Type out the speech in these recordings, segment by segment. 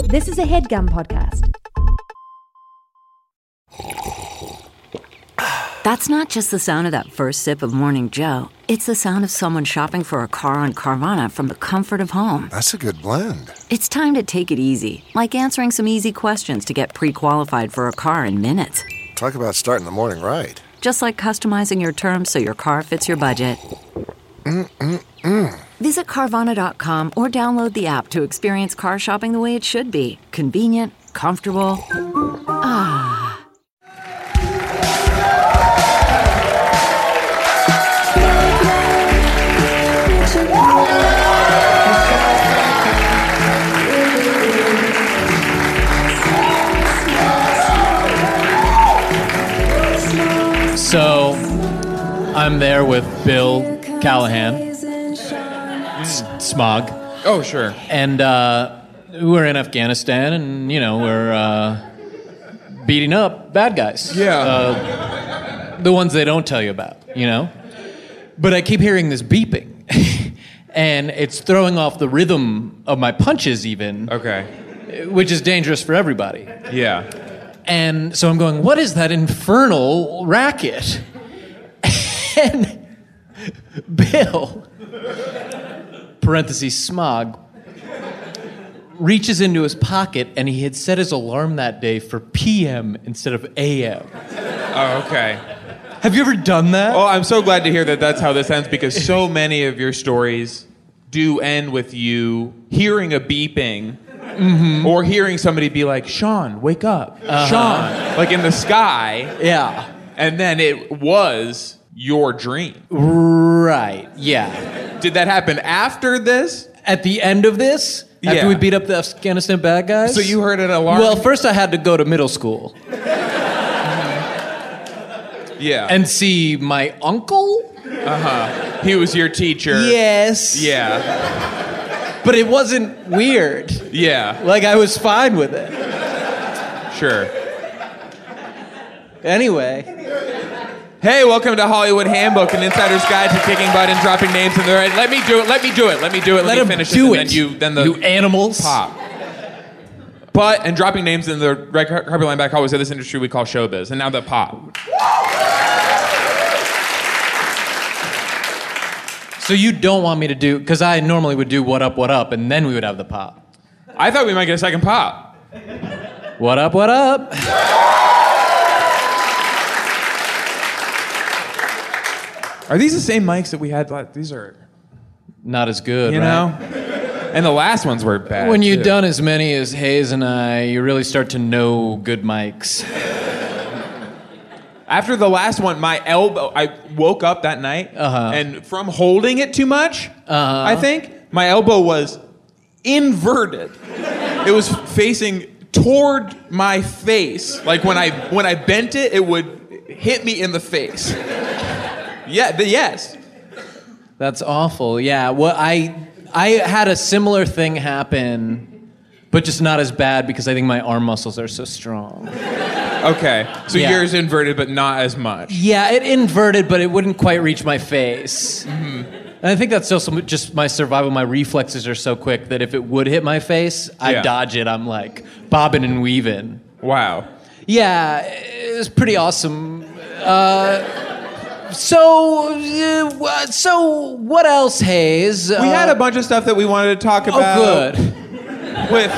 This is a HeadGum podcast. That's not just the sound of that first sip of Morning Joe. It's the sound of someone shopping for a car on Carvana from the comfort of home. That's a good blend. It's time to take it easy, like answering some easy questions to get pre-qualified for a car in minutes. Talk about starting the morning right. Just like customizing your terms so your car fits your budget. Visit Carvana.com or download the app to experience car shopping the way it should be. Convenient, comfortable. Ah. So, I'm there with Bill Callahan, Smog. Oh, sure. And we're in Afghanistan, and, you know, we're beating up bad guys. Yeah. The ones they don't tell you about, you know? But I keep hearing this beeping, and it's throwing off the rhythm of my punches even. Okay. Which is dangerous for everybody. Yeah. And so I'm going, what is that infernal racket? And Bill, parentheses Smog, reaches into his pocket, and he had set his alarm that day for PM instead of AM. Oh, okay. Have you ever done that? Oh, I'm so glad to hear that that's how this ends, because so many of your stories do end with you hearing a beeping. Mm-hmm. Or hearing somebody be like, Sean, wake up. Sean. Like in the sky. Yeah. And then it was your dream. Right, yeah. Did that happen after this? At the end of this? Yeah. After we beat up the Afghanistan bad guys? So you heard an alarm? Well, first I had to go to middle school. Yeah. And see my uncle? Uh-huh. He was your teacher. Yes. Yeah. But it wasn't weird. Yeah. Like, I was fine with it. Sure. Anyway. Hey, welcome to Hollywood Handbook, an insider's guide to kicking butt and dropping names in the right. Let me do it. Let me finish do it. it. Then the you animals. pop. Butt and dropping names in the red carpet line back hallways of this industry we call showbiz. And now the pop. So you don't want me to do, because I normally would do what up, and then we would have the pop. I thought we might get a second pop. What up? Are these the same mics that we had? These are, Not as good, you right? know? And the last ones were bad. When you've too. done as many as Hayes and I, you really start to know good mics. After the last one, my elbow, I woke up that night, and from holding it too much, I think, my elbow was inverted. It was facing toward my face. Like when I bent it, it would hit me in the face. Yes. That's awful. Yeah. Well, I had a similar thing happen, but just not as bad because I think my arm muscles are so strong. Okay. So Yeah. yours inverted, but not as much. Yeah, it inverted, but it wouldn't quite reach my face. Mm-hmm. And I think that's also just my survival. My reflexes are so quick that if it would hit my face, I dodge it. I'm like bobbing and weaving. Wow. Yeah, it was pretty awesome. So what else, Hayes? We had a bunch of stuff that we wanted to talk about. Oh, good. With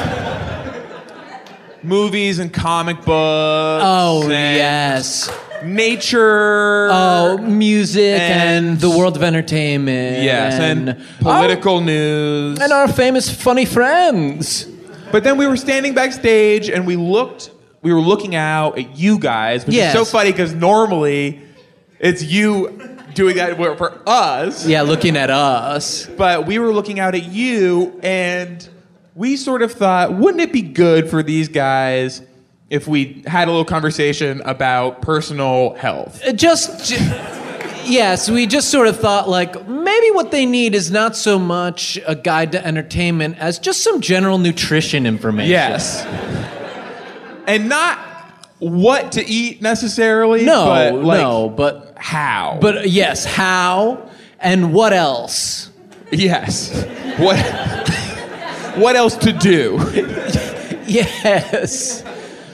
movies and comic books. Oh, and yes. Nature. Oh, music and the world of entertainment. Yes, and political news. And our famous funny friends. But then we were standing backstage and we were looking out at you guys, which is so funny because normally it's you doing that for us. Yeah, looking at us. But we were looking out at you and we sort of thought, wouldn't it be good for these guys if we had a little conversation about personal health? Yes, we just sort of thought, like, maybe what they need is not so much a guide to entertainment as just some general nutrition information. Yes. And not what to eat necessarily. But how. But yes, how and what else? Yes. What else to do? Yes.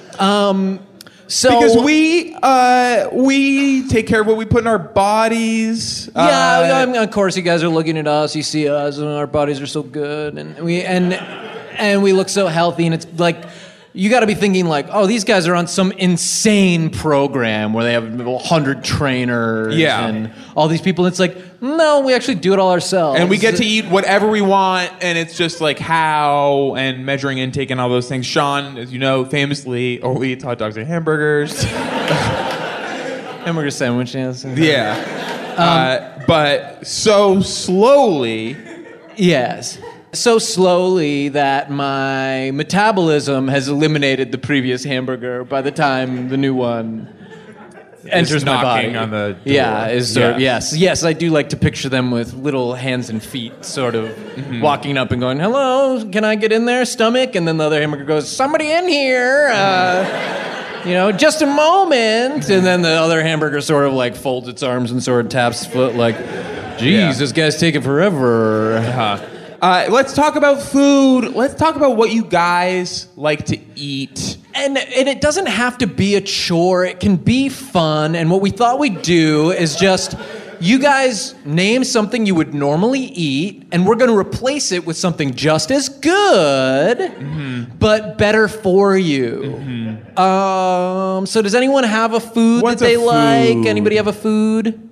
So because we take care of what we put in our bodies. Of course, you guys are looking at us. You see us, and our bodies are so good, and we look so healthy. And it's like you got to be thinking like, oh, these guys are on some insane program where they have 100 trainers and all these people. And it's like, no, we actually do it all ourselves, and we get to eat whatever we want. And it's just like how and measuring intake and all those things. Sean, as you know, famously only eats hot dogs and hamburgers. Hamburger sandwiches. Yeah. But so slowly. Yes. So slowly that my metabolism has eliminated the previous hamburger by the time the new one enters my body. On the door. Yes, I do like to picture them with little hands and feet sort of walking up and going, hello, can I get in there, stomach? And then the other hamburger goes, somebody in here, just a moment. And then the other hamburger sort of like folds its arms and sort of taps its foot like, geez, this guy's taking forever. Let's talk about food. Let's talk about what you guys like to eat. And it doesn't have to be a chore. It can be fun. And what we thought we'd do is just, you guys name something you would normally eat, and we're going to replace it with something just as good, but better for you. So does anyone have a food that they like? Anybody have a food?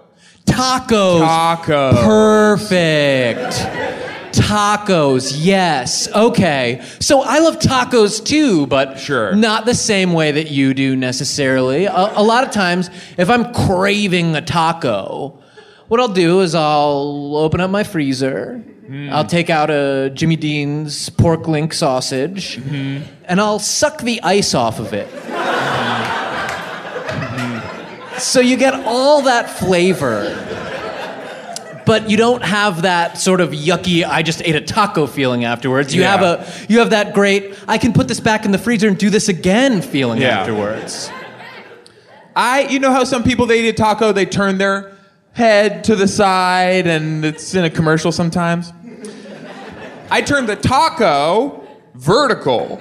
Tacos. Perfect. Tacos, yes. Okay. So I love tacos too, but not the same way that you do necessarily. A lot of times, if I'm craving a taco, what I'll do is I'll open up my freezer, I'll take out a Jimmy Dean's pork link sausage, and I'll suck the ice off of it. So you get all that flavor. But you don't have that sort of yucky, I just ate a taco feeling afterwards. You have that great, I can put this back in the freezer and do this again feeling afterwards. You know how some people, they eat a taco, they turn their head to the side, and it's in a commercial sometimes? I turn the taco vertical.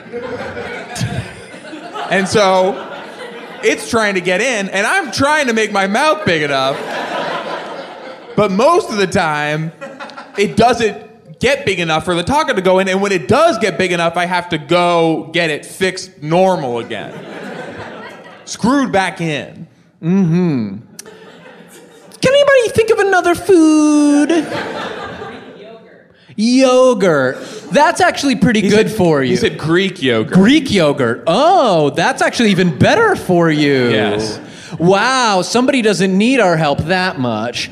And so it's trying to get in, and I'm trying to make my mouth big enough. But most of the time, it doesn't get big enough for the taco to go in. And when it does get big enough, I have to go get it fixed normal again. Screwed back in. Can anybody think of another food? Yogurt. That's actually pretty good for you. You said Greek yogurt. Greek yogurt. Oh, that's actually even better for you. Yes. Wow, somebody doesn't need our help that much.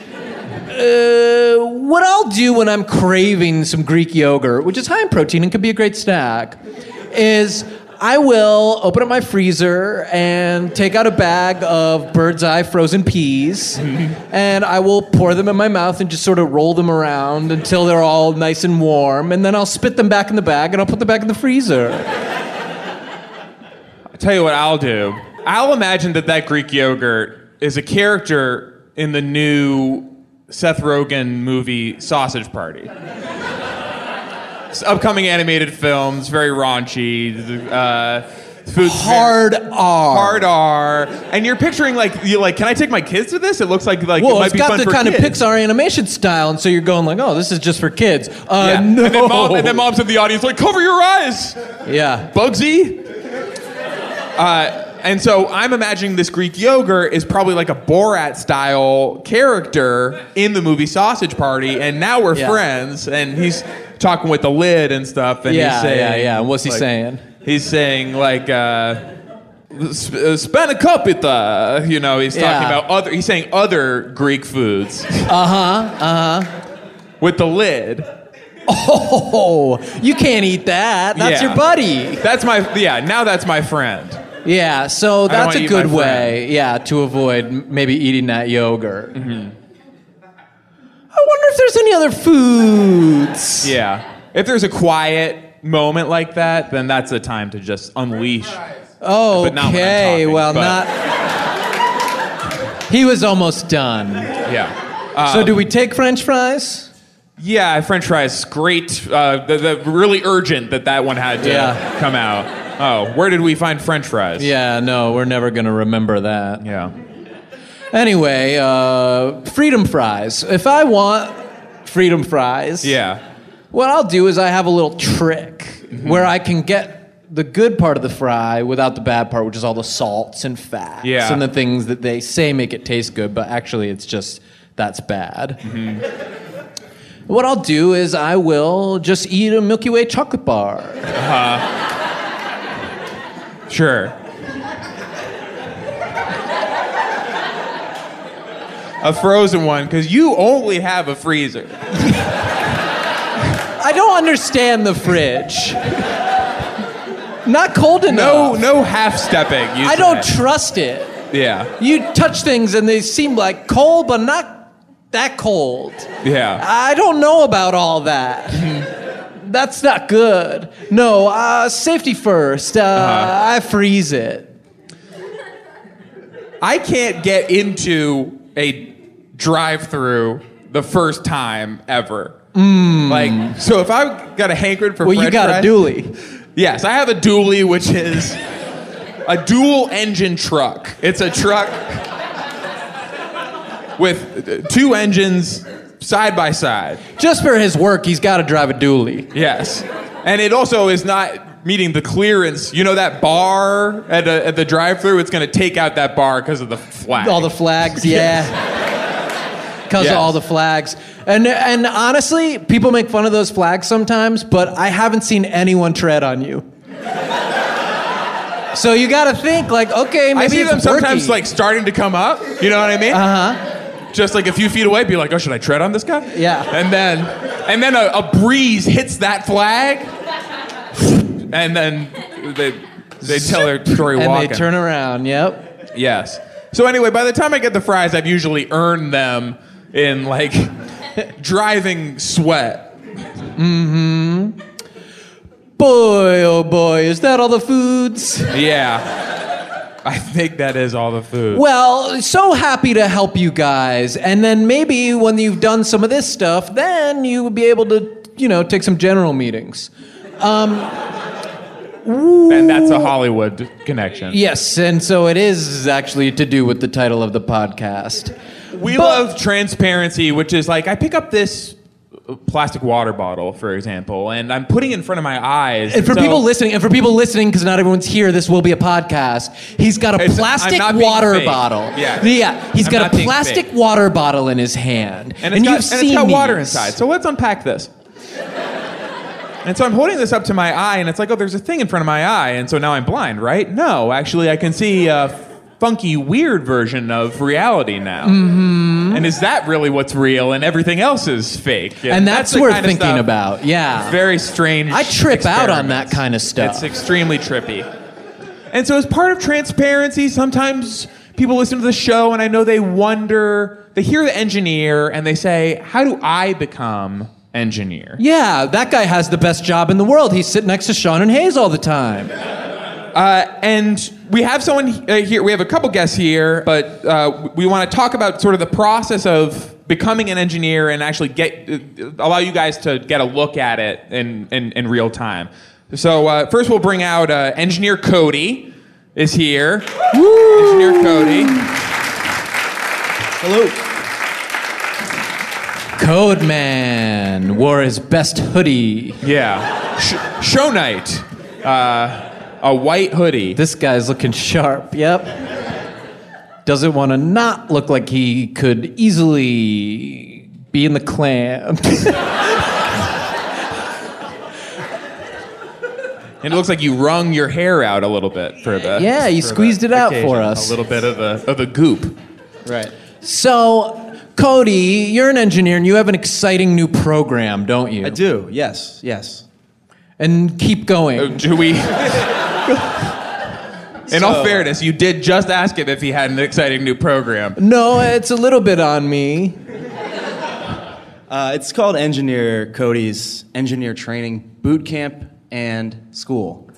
What I'll do when I'm craving some Greek yogurt, which is high in protein and could be a great snack, is I will open up my freezer and take out a bag of Bird's Eye frozen peas, and I will pour them in my mouth and just sort of roll them around until they're all nice and warm, and then I'll spit them back in the bag and I'll put them back in the freezer. I'll tell you what I'll do. I'll imagine that Greek yogurt is a character in the new Seth Rogen movie Sausage Party. It's upcoming animated films, very raunchy. Food's hard R. And you're picturing can I take my kids to this? It looks like well, it might be fun for kids. It's got the kind of Pixar animation style, and so you're going like, oh, this is just for kids. No. And then mom's in the audience like, cover your eyes. Yeah. Bugsy. And so I'm imagining this Greek yogurt is probably like a Borat-style character in the movie Sausage Party, and now we're friends, and he's talking with the lid and stuff, and he's saying... Yeah. What's he saying? He's saying, spanakopita, he's talking about he's saying other Greek foods. With the lid. Oh, you can't eat that. That's your buddy. Now that's my friend. Yeah, so that's a good way, to avoid maybe eating that yogurt. I wonder if there's any other foods. Yeah. If there's a quiet moment like that, then that's the time to just unleash. Oh, but not okay. When I'm talking, He was almost done. Yeah. So do we take French fries? Yeah, French fries, great. The really urgent that one had to come out. Oh, where did we find French fries? Yeah, no, we're never going to remember that. Yeah. Anyway, freedom fries. If I want freedom fries, what I'll do is I have a little trick where I can get the good part of the fry without the bad part, which is all the salts and fats and the things that they say make it taste good, but actually it's just that's bad. What I'll do is I will just eat a Milky Way chocolate bar. Sure. A frozen one, because you only have a freezer. I don't understand the fridge. Not cold enough. No half-stepping. I don't trust it. Yeah. You touch things and they seem like cold, but not that cold. Yeah. I don't know about all that. That's not good. No, safety first. I freeze it. I can't get into a drive-through the first time ever. Like, so if I've got a hankering for French you got fries, a dually. Yes, I have a dually, which is a dual-engine truck. It's a truck with two engines side by side. Just for his work, he's got to drive a dually. Yes. And it also is not meeting the clearance. You know that bar at the drive-thru? It's going to take out that bar because of the flag. All the flags, yeah. Because of all the flags. And honestly, people make fun of those flags sometimes, but I haven't seen anyone tread on you. So you got to think, like, okay, maybe I see it's them sometimes, working. like, starting to come up. You know what I mean? Just like a few feet away, be like, oh, should I tread on this guy? Yeah. And then a breeze hits that flag, and then they tell their story and walking. they turn around, yep. Yes. So anyway, by the time I get the fries, I've usually earned them in, like, driving sweat. Boy, oh boy, is that all the foods? Yeah. I think that is all the food. Well, so happy to help you guys. And then maybe when you've done some of this stuff, then you will be able to, take some general meetings. And that's a Hollywood connection. Yes, and so it is actually to do with the title of the podcast. We love transparency, which is like, I pick up this plastic water bottle, for example, and I'm putting it in front of my eyes. And for people listening, because not everyone's here, this will be a podcast. He's got a plastic water bottle. Yeah. He's got a plastic water bottle in his hand, and it's got water inside. So let's unpack this. And so I'm holding this up to my eye, and it's like, oh, there's a thing in front of my eye, and so now I'm blind, right? No, actually, I can see a funky, weird version of reality now. And is that really what's real, and everything else is fake? And that's worth thinking about, yeah. Very strange. I trip out on that kind of stuff. It's extremely trippy. And so as part of transparency, sometimes people listen to the show, and I know they hear the engineer, and they say, how do I become engineer? Yeah, that guy has the best job in the world. He's sitting next to Sean and Hayes all the time. And we have someone here, we have a couple guests here, but we want to talk about sort of the process of becoming an engineer and actually allow you guys to get a look at it in real time. So first we'll bring out engineer Cody is here. Woo! Engineer Cody. Hello. Code Man wore his best hoodie. Yeah. Show night. A white hoodie. This guy's looking sharp, yep. Doesn't want to not look like he could easily be in the Klan. And it looks like you wrung your hair out a little bit for the. Yeah, you squeezed it out for us. A little bit of the goop. Right. So, Cody, you're an engineer and you have an exciting new program, don't you? I do, yes. And keep going. Do we? In all fairness, you did just ask him if he had an exciting new program. No, it's a little bit on me. It's called Engineer Cody's Engineer Training Boot Camp and School.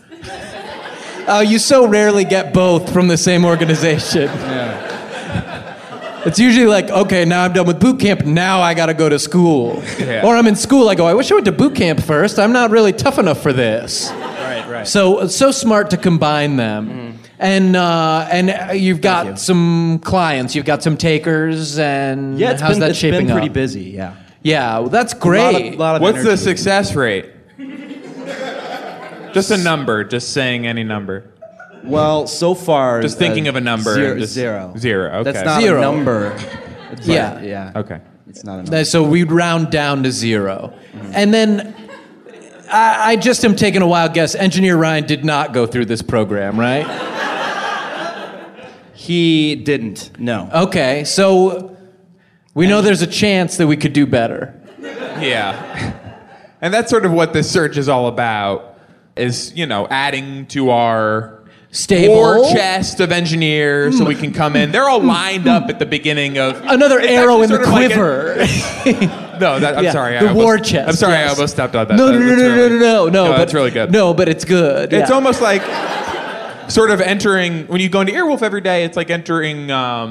You so rarely get both from the same organization. It's usually like, okay, now I'm done with boot camp. Now I got to go to school. Yeah. Or I'm in school. I go, I wish I went to boot camp first. I'm not really tough enough for this. Right. So smart to combine them. And you've got some clients. You've got some takers. And Yeah, how's that shaping been pretty up? busy, yeah. Yeah, well, that's great. A lot of What's the energy. success rate? Just a number. Just saying any number. Well, so far... Just thinking of a number. Zero. and just- Zero. Zero, okay. That's not Zero. a number. But, Yeah. Okay. It's not a number. So we'd round down to 0. And then I just am taking a wild guess. Engineer Ryan did not go through this program, right? He didn't, no. Okay, so we know there's a chance that we could do better. Yeah. And that's sort of what this search is all about, is, adding to our Stable. war chest of engineers so we can come in. They're all lined up at the beginning of... Another It's arrow in actually the sort of like quiver. No, I'm Yeah, sorry. the I war almost- chest. I'm sorry, yes. I almost stepped on that. No, That's but that's really good. No, but it's good. It's yeah. almost like sort of entering, when you go into Earwolf every day, it's like entering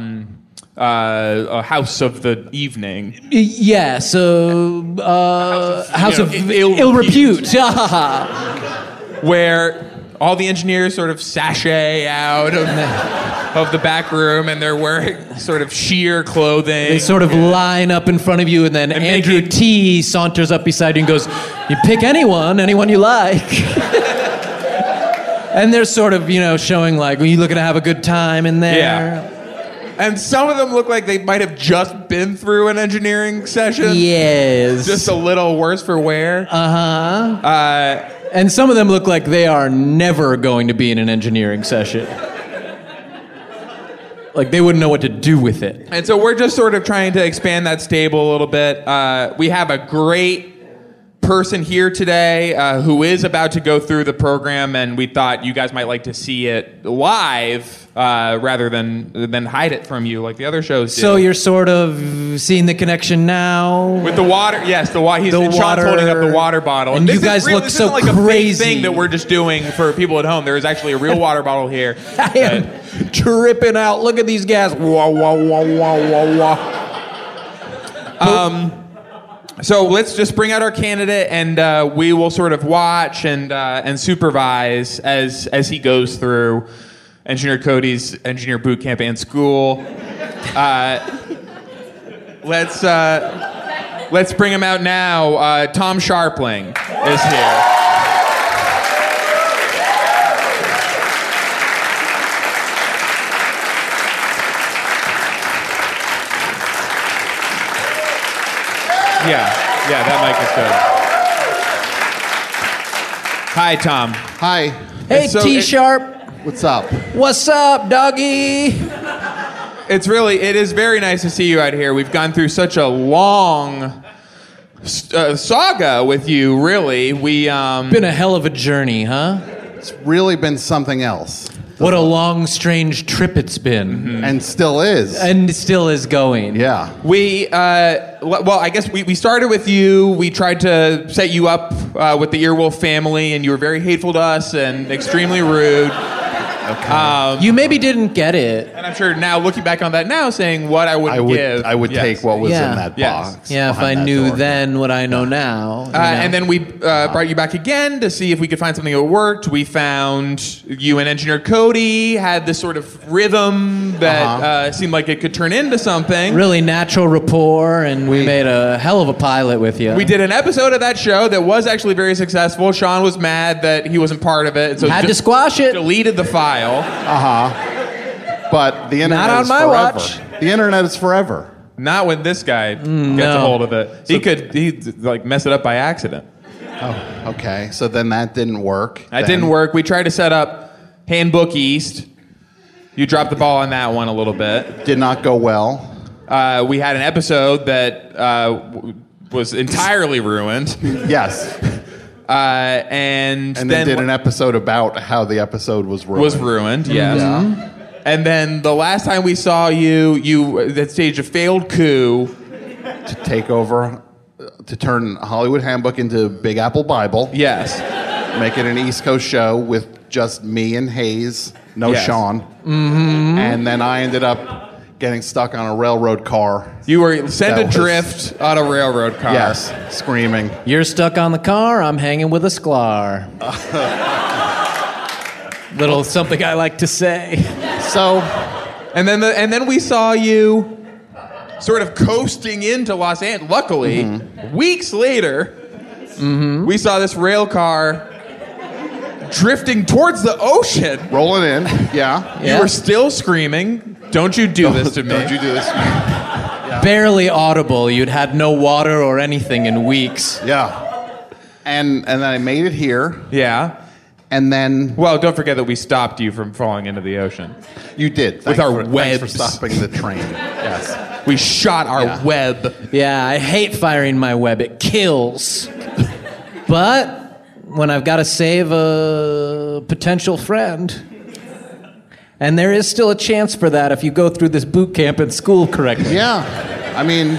a house of the evening. Yeah, so House of ill Repute. Where all the engineers sort of sashay out of the back room and they're wearing sort of sheer clothing. They sort of line up in front of you, and then Andrew making- T. saunters up beside you and goes, "You pick anyone you like." And they're sort of, showing like, "Are you looking to have a good time in there?" Yeah. And some of them look like they might have just been through an engineering session. Yes. Just a little worse for wear. And some of them look like they are never going to be in an engineering session. Like they wouldn't know what to do with it. And so we're just sort of trying to expand that stable a little bit. We have a great person here today who is about to go through the program, and we thought you guys might like to see it live rather than hide it from you like the other shows do. So you're sort of seeing the connection now? With the water, yes, he's The Sean's water- holding up the water bottle, and this you is guys look this so isn't like a fake crazy. thing that we're just doing for people at home. There is actually a real water bottle here. I am tripping out. Look at these guys. Wah, wah, wah, wah, wah, wah. So let's just bring out our candidate, and we will sort of watch and supervise as he goes through Engineer Cody's engineer boot camp and school. Let's bring him out now. Tom Sharpling is here. Yeah, that mic is good. Hi, Tom. Hi. Hey, So T-Sharp. What's up? What's up, doggy? It is very nice to see you out here. We've gone through such a long saga with you, really. Been a hell of a journey, huh? It's really been something else. What a long, strange trip it's been. And still is. And it still is going. Yeah. I guess we started with you. We tried to set you up with the Earwolf family, and you were very hateful to us and extremely rude. You maybe didn't get it. And I'm sure now, looking back on that now, saying what I would give. I would Yes. take what was Yeah. in that Yes. box. Yeah, if I behind that knew door. then what I know now. you know? And then we brought you back again to see if we could find something that worked. We found you and Engineer Cody had this sort of rhythm that seemed like it could turn into something. Really natural rapport, and we made a hell of a pilot with you. We did an episode of that show that was actually very successful. Sean was mad that he wasn't part of it, so Had to just squash it. deleted the file. But the internet on is my forever. watch. The internet is forever. Not when this guy gets a no. hold of it. He'd like mess it up by accident. Okay, so then that didn't work. That didn't work. We tried to set up Handbook East. You dropped the ball on that one a little bit. Did not go well. We had an episode that was entirely ruined. Yes. And And then then did an episode about how the episode was ruined. was ruined, yes. Yeah. And then the last time we saw you that staged a failed coup. To take over, to turn Hollywood Handbook into Big Apple Bible. Yes. Make it an East Coast show with just me and Hayes, no Yes. Sean. Mm-hmm. And then I ended up getting stuck on a railroad car. You were sent That was- adrift on a railroad car. Yes, screaming. You're stuck on the car, I'm hanging with a sklar. Little something I like to say. So, And then we saw you sort of coasting into Los Angeles. Luckily, weeks later, we saw this rail car drifting towards the ocean. rolling in, yeah. You were still screaming, "Don't you do this to me." Don't you do this? Barely audible. You'd had no water or anything in weeks. Yeah. And then I made it here, Yeah. and then Well, don't forget that we stopped you from falling into the ocean. you did. With our Thanks for webs. stopping the train. Yes. We shot our web. Yeah, I hate firing my web. It kills. But when I've got to save a potential friend, and there is still a chance for that if you go through this boot camp in school correctly. Yeah. I mean,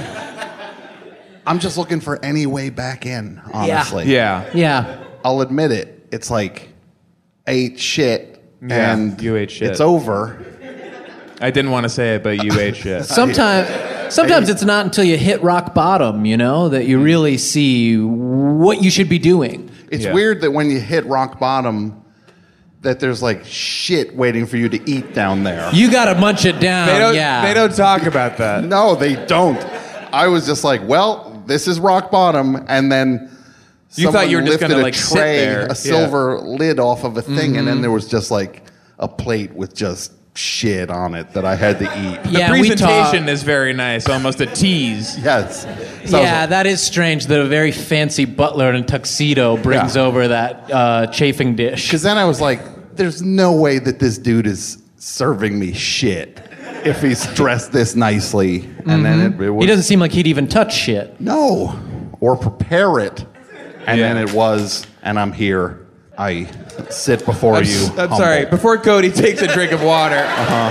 I'm just looking for any way back in, honestly. Yeah. Yeah. I'll admit it. It's like, I ate shit, Yeah, and you ate shit. it's over. I didn't want to say it, but you ate shit. Sometimes it's not until you hit rock bottom, that you really see what you should be doing. It's Yeah. weird that when you hit rock bottom, that there's like shit waiting for you to eat down there. You got to munch it down. They don't talk about that. No, they don't. I was just like, well, this is rock bottom, and then You thought you were just lifted gonna, a like, sit tray, there. a silver lid off of a thing, and then there was just like a plate with just shit on it that I had to eat. The Yeah, we presentation talk- is very nice, almost a tease. Yes. So I was Yeah, like, that is strange that a very fancy butler in a tuxedo brings Yeah. over that chafing dish. Because then I was like, there's no way that this dude is serving me shit if he's dressed this nicely. And then it was, He doesn't seem like he'd even touch shit. No. Or prepare it. And Yeah. then it was, and I'm here. I sit before you. I'm humble. sorry. Before Cody takes a drink of water,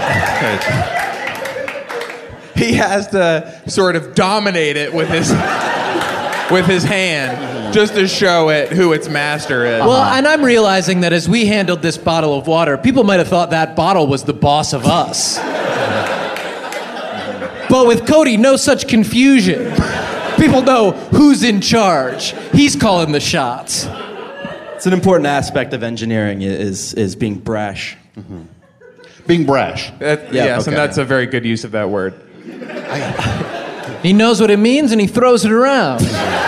he has to sort of dominate it with his hand, just to show it who its master is. Well, and I'm realizing that as we handled this bottle of water, people might have thought that bottle was the boss of us. But with Cody, no such confusion. People know who's in charge. He's calling the shots. It's an important aspect of engineering is being brash. Being brash. Yes, and okay. that's a very good use of that word. He knows what it means and he throws it around.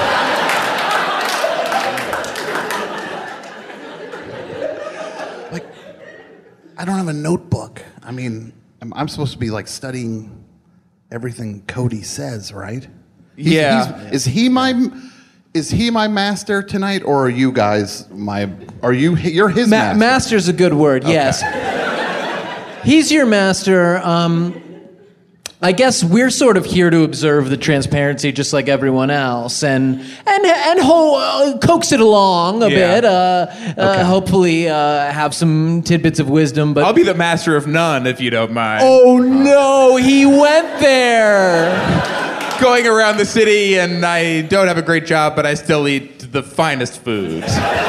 I don't have a notebook. I mean, I'm supposed to be like studying everything Cody says, right? Is he my master tonight, or are you guys you're his master? Master's a good word, yes. He's your master. I guess we're sort of here to observe the transparency just like everyone else and coax it along a bit. Hopefully have some tidbits of wisdom. But I'll be the master of none, if you don't mind. oh no, he went there. Going around the city, and I don't have a great job, but I still eat the finest foods.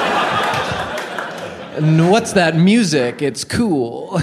And what's that music? It's cool.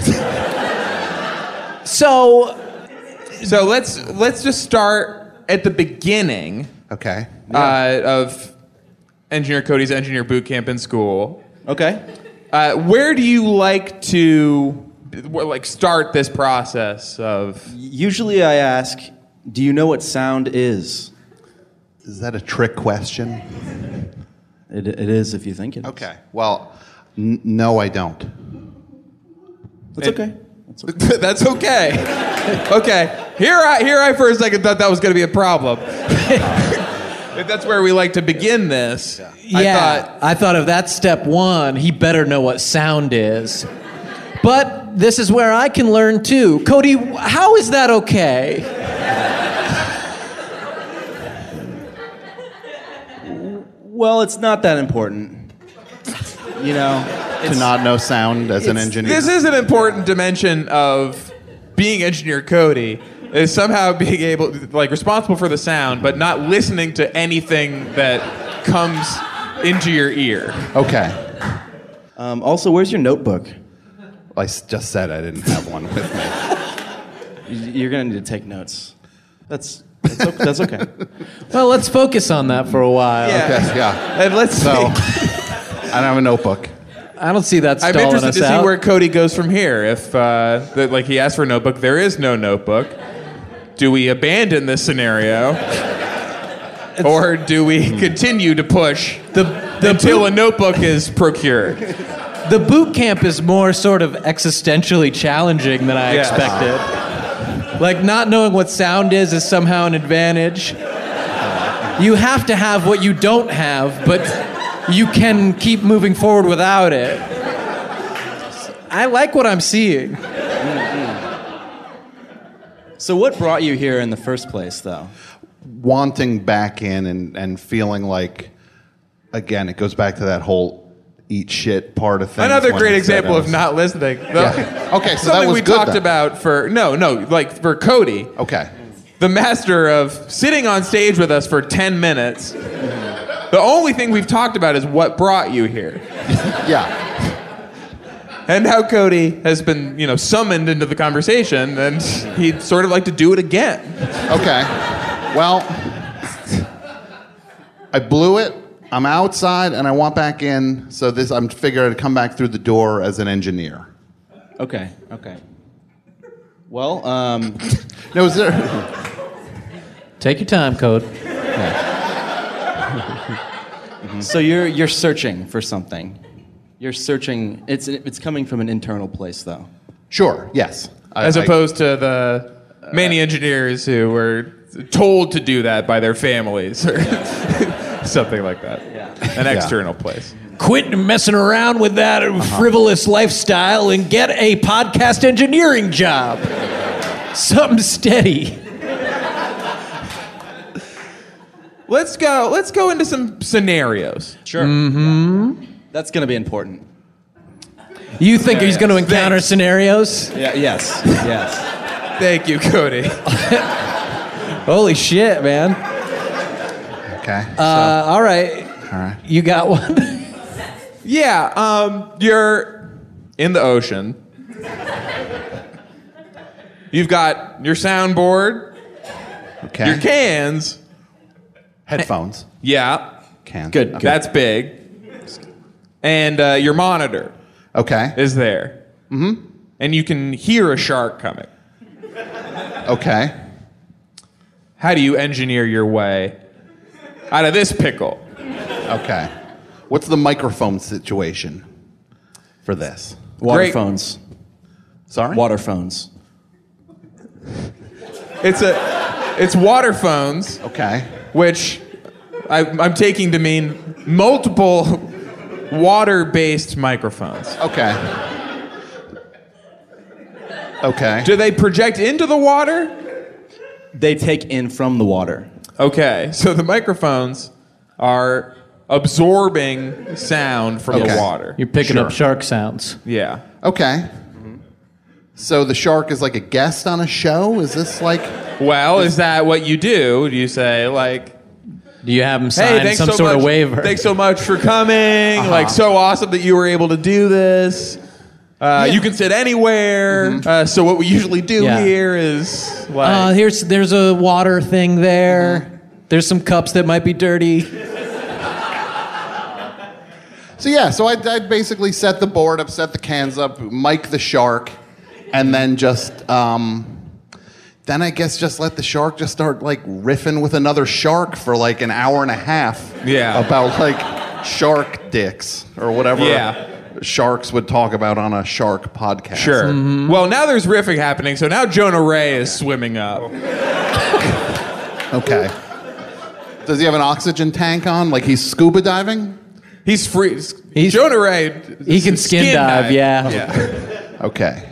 So let's just start at the beginning Okay. of Engineer Cody's engineer boot camp in school. Okay. Where do you like to start this process of? Usually I ask, do you know what sound is? Is that a trick question? It is if you think it is. Okay. Well, no, I don't. That's okay. That's okay. That's okay. Okay. Here I for a second thought that was going to be a problem. If that's where we like to begin this. Yeah, I thought if that's step one, he better know what sound is. But this is where I can learn too. Cody, how is that okay? Well, it's not that important. You know, To not know sound as an engineer. This is an important dimension of being Engineer Cody. Is somehow being able, responsible for the sound, but not listening to anything that comes into your ear. Okay. also, where's your notebook? I just said I didn't have one with me. You're going to need to take notes. That's okay. Well, let's focus on that for a while. Yeah. Okay, yeah. And let's So, see. I don't have a notebook. I don't see that I'm stalling interested us to out. see where Cody goes from here. If like he asked for a notebook, there is no notebook. Do we abandon this scenario, or do we continue to push until a notebook is procured? The boot camp is more sort of existentially challenging than I expected. Like, not knowing what sound is somehow an advantage. You have to have what you don't have, but you can keep moving forward without it. I like what I'm seeing. So what brought you here in the first place, though? Wanting back in and feeling like, again, it goes back to that whole eat shit part of things. Another when great I said example I of was- not listening. Yeah. Okay, so Something that was we good talked then. about for for Cody, Okay. the master of sitting on stage with us for 10 minutes. The only thing we've talked about is what brought you here. Yeah. And how Cody has been, summoned into the conversation, and he'd sort of like to do it again. Okay. Well, I blew it. I'm outside and I want back in. So I'm figuring I'd come back through the door as an engineer. Okay. Well, No, is there? Take your time, Code. so you're searching for something. You're searching. It's coming from an internal place, though. Sure. Yes. As opposed to the many engineers who were told to do that by their families or something like that. Yeah. An external place. Quit messing around with that frivolous lifestyle and get a podcast engineering job. Something steady. Let's go into some scenarios. Sure. That's going to be important. You think he's going to encounter scenarios? Yeah. Yes. Thank you, Cody. Holy shit, man. Okay. All right. All right. You got one? Yeah, you're in the ocean. You've got your soundboard, Okay. your cans. Headphones. Yeah, Can. Good. that's big. And your monitor Okay. is there. Mm-hmm. And you can hear a shark coming. Okay. How do you engineer your way out of this pickle? Okay. What's the microphone situation for this? Water Great. phones. Sorry? Water phones. It's water phones, Okay. which I'm taking to mean multiple water-based microphones. Okay. Okay. Do they project into the water? They take in from the water. Okay, so the microphones are absorbing sound from the Okay. water. You're picking Sure. up shark sounds. Yeah. Okay. So the shark is like a guest on a show? Is this like... Well, is that what you do? Do you say, like, Do you have him hey, sign thanks some so sort much, of waiver? Thanks so much for coming. Like, so awesome that you were able to do this. You can sit anywhere. So what we usually do Yeah. here is, like... There's a water thing there. There's some cups that might be dirty. So yeah, so I'd basically set the board up, set the cans up, mic the shark, and then just, then I guess just let the shark just start like riffing with another shark for like an hour and a half. Yeah. About like shark dicks or whatever Yeah. sharks would talk about on a shark podcast. Sure. Well, now there's riffing happening, so now Jonah Ray is swimming up. Okay. Does he have an oxygen tank on? Like he's scuba diving? He's free. Jonah Ray. He can skin dive, yeah. Yeah. Okay.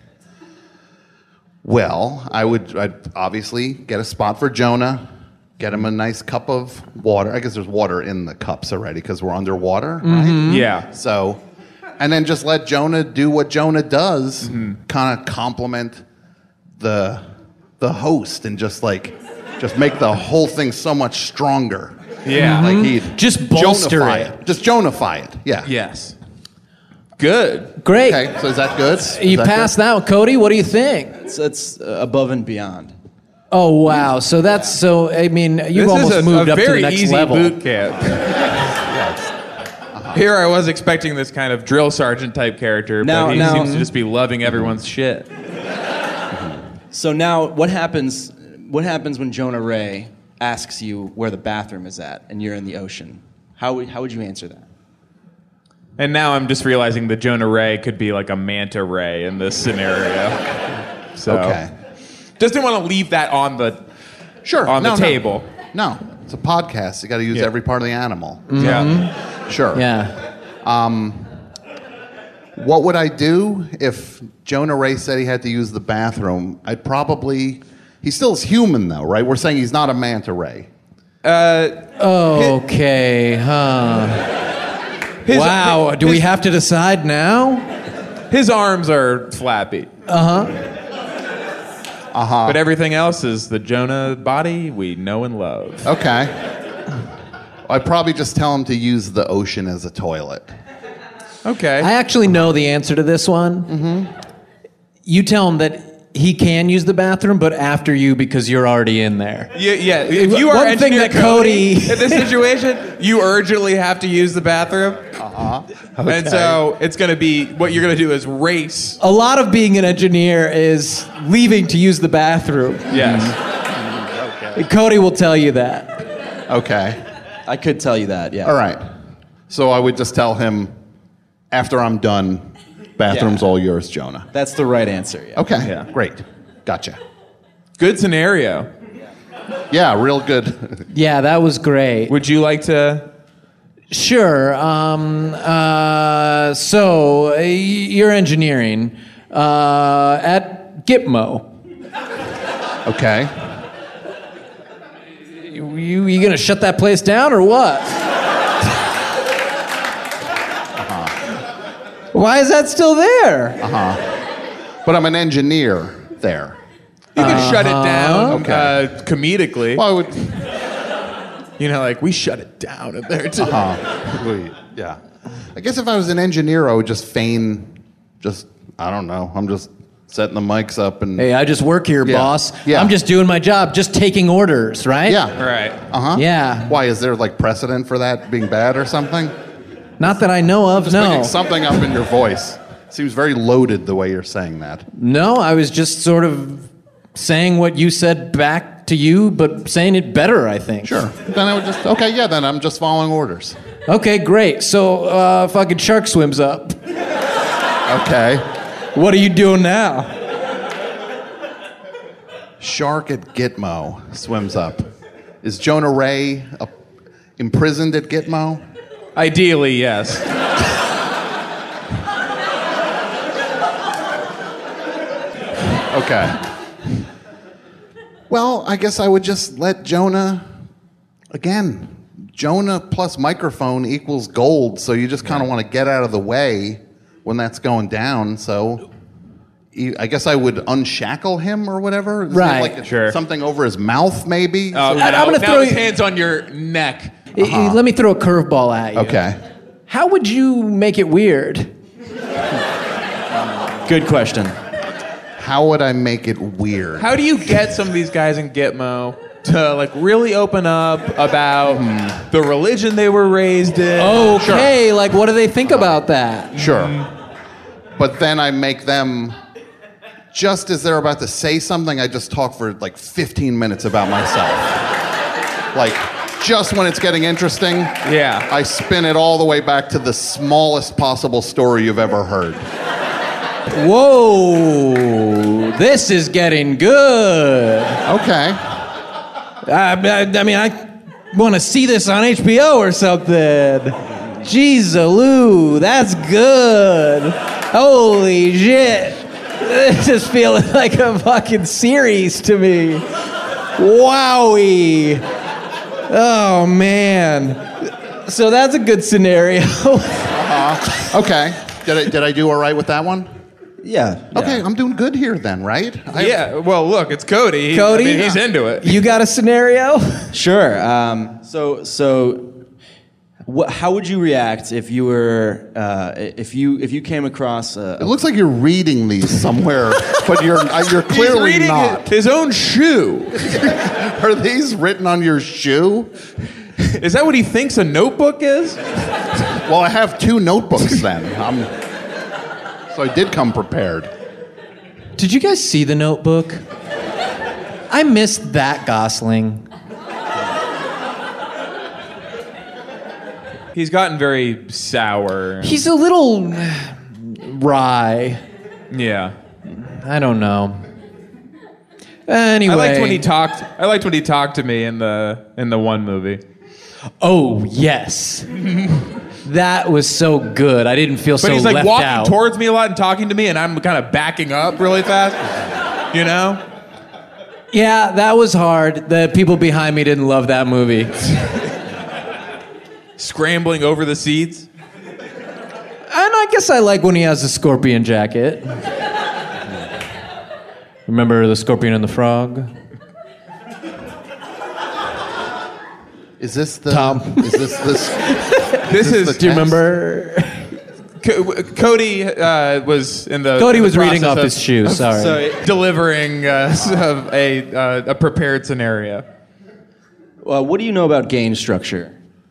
Well, I'd obviously get a spot for Jonah, get him a nice cup of water. I guess there's water in the cups already because we're underwater, right? Yeah. So, and then just let Jonah do what Jonah does, kind of compliment the host and just make the whole thing so much stronger. Yeah. Like he'd Just bolster Jonah-fy it. Just Jonah-fy it. Yeah. Yes. Good. Great. Okay, so is that good? You passed that one. Cody, what do you think? It's above and beyond. Oh, wow. So I mean, you've This almost is moved a up to the very next easy level. boot camp. Here I was expecting this kind of drill sergeant type character, but he seems to just be loving everyone's shit. So now, what happens when Jonah Ray asks you where the bathroom is at and you're in the ocean? How would you answer that? And now I'm just realizing that Jonah Ray could be like a manta ray in this scenario. So, Okay. just didn't want to leave that on the table. No, it's a podcast. You got to use every part of the animal. Yeah. Sure. Yeah. What would I do if Jonah Ray said he had to use the bathroom? I'd probably. He still is human, though, right? We're saying he's not a manta ray. Okay, huh. Wow, do we have to decide now? His arms are flappy. But everything else is the Jonah body we know and love. Okay. I'd probably just tell him to use the ocean as a toilet. Okay. I actually know the answer to this one. Mm-hmm. You tell him that he can use the bathroom, but after you because you're already in there. Yeah. If you are One thing Engineer that Cody in this situation, you urgently have to use the bathroom. Okay. And so it's going to be, what you're going to do is race. A lot of being an engineer is leaving to use the bathroom. Yes. Cody will tell you that. Okay. I could tell you that, yeah. All right. So I would just tell him, after I'm done, bathroom's all yours, Jonah. That's the right answer, yeah. Okay. Yeah. Great. Gotcha. Good scenario. Yeah, real good. Yeah, that was great. Would you like to? Sure. So you're engineering at Gitmo. Okay. You gonna shut that place down or what? Why is that still there? But I'm an engineer there. You can shut it down Okay. comedically. Well, I would. Like, we shut it down in there, too. Yeah. I guess if I was an engineer, I would just feign, I don't know. I'm just setting the mics up and. Hey, I just work here, Yeah. boss. Yeah. I'm just doing my job, just taking orders, right? Yeah. Right. Yeah. Why, is there like precedent for that being bad or something? Not that I know of, Just no. picking something up in your voice. Seems very loaded the way you're saying that. No, I was just sort of saying what you said back to you, but saying it better, I think. Sure. Then I would just, then I'm just following orders. Okay, great. So, fucking shark swims up. Okay. What are you doing now? Shark at Gitmo swims up. Is Jonah Ray imprisoned at Gitmo? Ideally, yes. Okay. Well, I guess I would just let Jonah, again, Jonah plus microphone equals gold, so you just kind of want to get out of the way when that's going down, so I guess I would unshackle him or whatever. Is Right. Like Sure. Something over his mouth, maybe? I'm gonna throw his you- hands on your neck. Let me throw a curveball at you. Okay. How would you make it weird? Good question. How would I make it weird? How do you get some of these guys in Gitmo to really open up about the religion they were raised in? Okay, like what do they think about that? Sure. But then I make them, just as they're about to say something, I just talk for 15 minutes about myself. Just when it's getting interesting, Yeah. I spin it all the way back to the smallest possible story you've ever heard. Whoa, this is getting good. Okay. I mean, I want to see this on HBO or something. Jeez-a-loo, that's good. Holy shit. This is feeling like a fucking series to me. Wowie. Oh, man. So that's a good scenario. Okay. Did I do all right with that one? Yeah. Okay, I'm doing good here then, right? Yeah, well, look, it's Cody. Cody? I mean, he's into it. You got a scenario? Sure. So How would you react if you were if you came across It looks like you're reading these somewhere, but you're clearly He's reading not. his own shoe. Are these written on your shoe? Is that what he thinks a notebook is? Well, I have 2 notebooks then. So I did come prepared. Did you guys see The Notebook? I missed that Gosling. He's gotten very sour. He's a little wry. Yeah. I don't know. Anyway, I liked when he talked to me in the one movie. Oh yes, that was so good. I didn't feel so But he's like left walking out. towards me a lot and talking to me, and I'm kind of backing up really fast. You know? Yeah, that was hard. The people behind me didn't love that movie. Scrambling over the seats. And I guess I like when he has a scorpion jacket. Remember the Scorpion and the Frog? Is this the Tom. Is this This is. the Do you test? remember? Cody was in the. Cody in the was reading process off his shoe. Sorry. delivering a prepared scenario. what do you know about gain structure?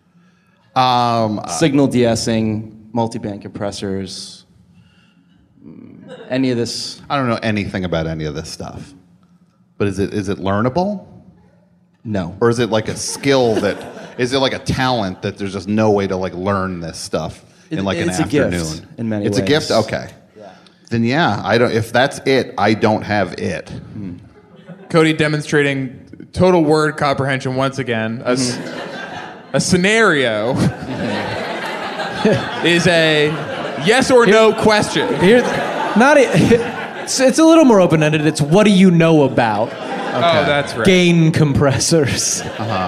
Signal de-essing, multiband compressors, any of this? I don't know anything about any of this stuff. But is it learnable? No. Or is it like a skill is it like a talent that there's just no way to like learn this stuff in like an It's a afternoon? gift in many It's ways. a gift? Okay. Yeah. Then I don't, if that's it, I don't have it. Cody demonstrating total word comprehension once again. A scenario is a yes or no question. It's a little more open-ended. It's what do you know about Oh, that's right. gain compressors?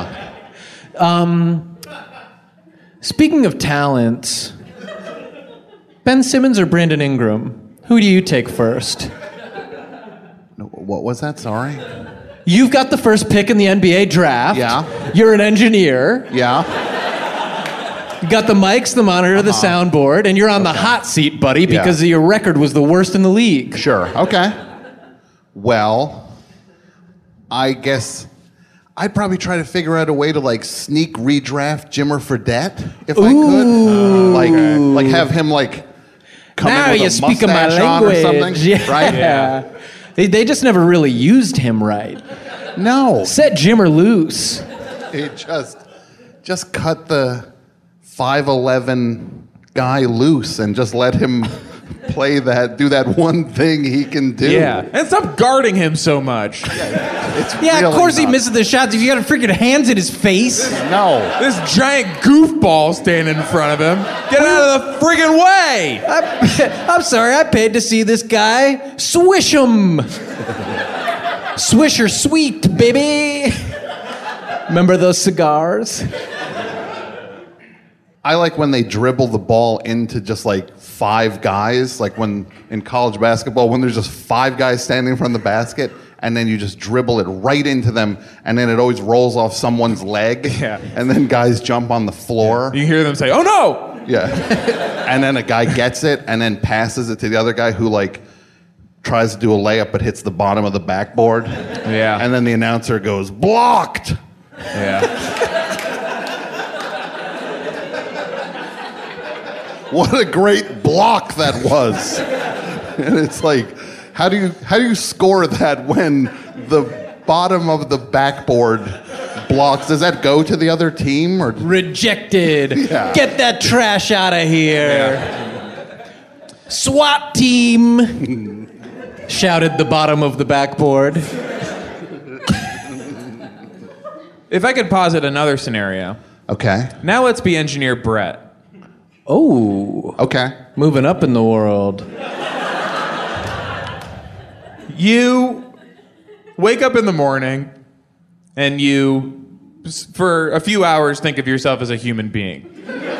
Speaking of talent, Ben Simmons or Brandon Ingram? Who do you take first? No, what was that? Sorry. You've got the first pick in the NBA draft. Yeah. You're an engineer. Yeah. You got the mics, the monitor, the soundboard, and you're on the hot seat, buddy, Yeah. because your record was the worst in the league. Sure. Okay. Well, I guess I'd probably try to figure out a way to like sneak redraft Jimmer Fredette if I could. Like have him like come Now in with you a speak of my mustache on or something, language. Yeah. right? They just never really used him right. No. Set Jimmer loose. It just cut the 5'11" guy loose and just let him do that one thing he can do. Yeah, and stop guarding him so much. It's Yeah, of really course he not. misses the shots. If you got freaking hands in his face. No. This giant goofball standing in front of him. Get out of the friggin' way! I'm sorry, I paid to see this guy swish him. Swisher sweet, baby. Remember those cigars? I like when they dribble the ball into just like 5 guys, like when in college basketball, when there's just 5 guys standing in front of the basket, and then you just dribble it right into them, and then it always rolls off someone's leg, Yeah. and then guys jump on the floor. You hear them say, "Oh no!" Yeah. And then a guy gets it and then passes it to the other guy who like tries to do a layup but hits the bottom of the backboard. Yeah. And then the announcer goes, "Blocked!" Yeah. What a great block that was. And it's like, how do you score that when the bottom of the backboard blocks? Does that go to the other team or Rejected. Yeah. Get that trash out of here. SWAT team. Shouted the bottom of the backboard. If I could posit another scenario. Okay. Now let's be engineer Brett. Oh, Okay. moving up in the world. You wake up in the morning and you, for a few hours, think of yourself as a human being.